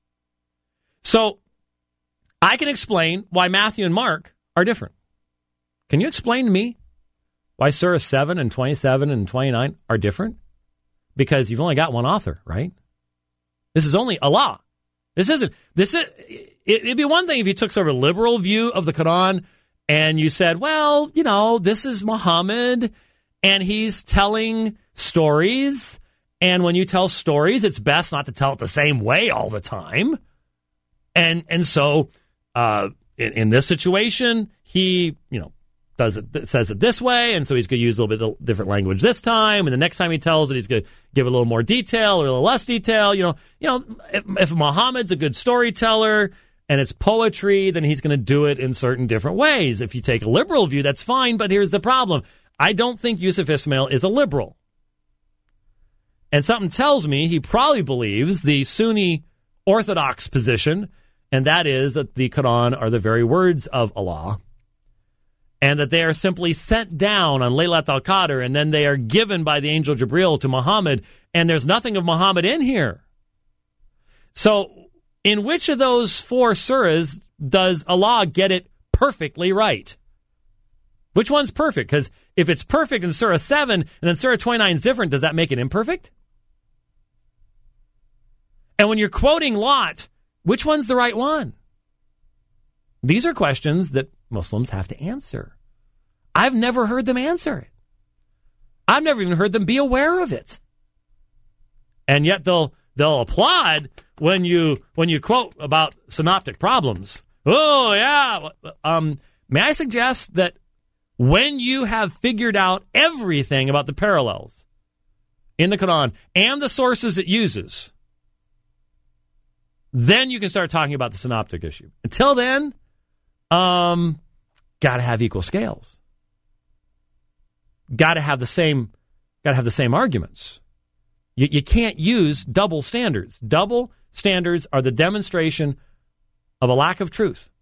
So I can explain why Matthew and Mark are different. Can you explain to me why Surah seven and twenty-seven and twenty-nine are different? Because you've only got one author, right? This is only Allah. This isn't, this is, it, it'd be one thing if you took sort of a liberal view of the Quran and you said, well, you know, this is Muhammad and he's telling stories. And when you tell stories, it's best not to tell it the same way all the time. And and so uh, in, in this situation, he, you know, does it says it this way, and so he's going to use a little bit of different language this time. And the next time he tells it, he's going to give a little more detail or a little less detail. You know, you know, if, if Muhammad's a good storyteller and it's poetry, then he's going to do it in certain different ways. If you take a liberal view, that's fine. But here's the problem: I don't think Yusuf Ismail is a liberal, and something tells me he probably believes the Sunni Orthodox position. And that is that the Quran are the very words of Allah, and that they are simply sent down on Laylat al-Qadr, and then they are given by the angel Jibril to Muhammad, and there's nothing of Muhammad in here. So in which of those four surahs does Allah get it perfectly right? Which one's perfect? Because if it's perfect in Surah seven, and then Surah twenty-nine is different, does that make it imperfect? And when you're quoting Lot, which one's the right one? These are questions that Muslims have to answer. I've never heard them answer it. I've never even heard them be aware of it. And yet they'll they'll applaud when you when you quote about synoptic problems. Oh, yeah. Um, may I suggest that when you have figured out everything about the parallels in the Quran and the sources it uses, then you can start talking about the synoptic issue. Until then, um, got to have equal scales. Got to have the same, got to have the same arguments. You, you can't use double standards. Double standards are the demonstration of a lack of truth.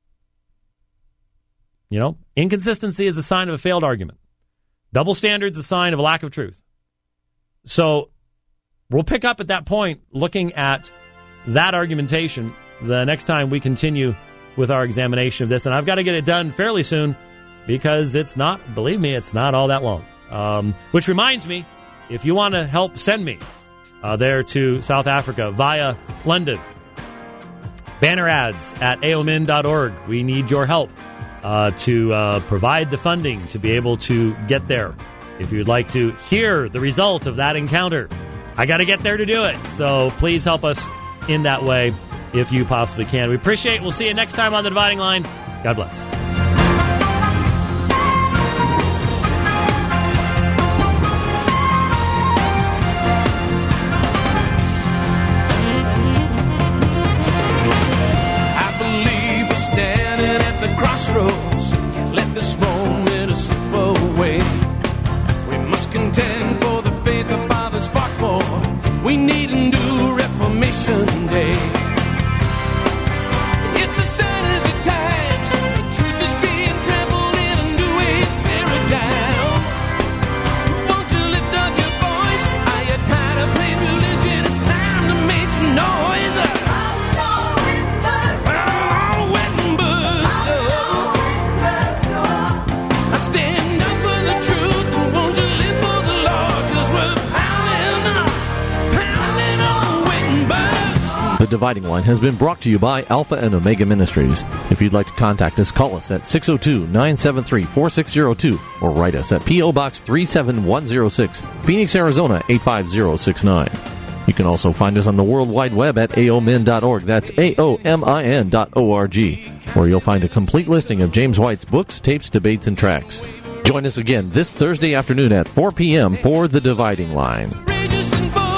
You know, inconsistency is a sign of a failed argument. Double standards is a sign of a lack of truth. So we'll pick up at that point looking at that argumentation the next time we continue with our examination of this. And I've got to get it done fairly soon because it's not, believe me, it's not all that long. Um, which reminds me, if you want to help send me uh, there to South Africa via London, banner ads at A O M N dot org. We need your help uh, to uh, provide the funding to be able to get there. If you'd like to hear the result of that encounter, I got to get there to do it. So please help us in that way if you possibly can. We appreciate it. We'll see you next time on The Dividing Line. God bless. I believe we're standing at the crossroads. Can't let this moment slip away. We must contend for the faith our fathers fought for. We need a new Reformation Day. It's a sign of the times. The truth is being trampled in a new age paradigm. Won't you lift up your voice? Are you tired of playing religion? It's time to make some noise. I stand up for the truth. Won't you live for the Lord? 'Cause we're pounding, pounding. Dividing Line has been brought to you by Alpha and Omega Ministries. If you'd like to contact us, call us at six oh two, nine seven three, four six oh two or write us at P O. Box three seven one oh six, Phoenix, Arizona eight five zero six nine. You can also find us on the World Wide Web at A O M I N dot org. That's A O M I N dot O R G, where you'll find a complete listing of James White's books, tapes, debates, and tracks. Join us again this Thursday afternoon at four p.m. for The Dividing Line.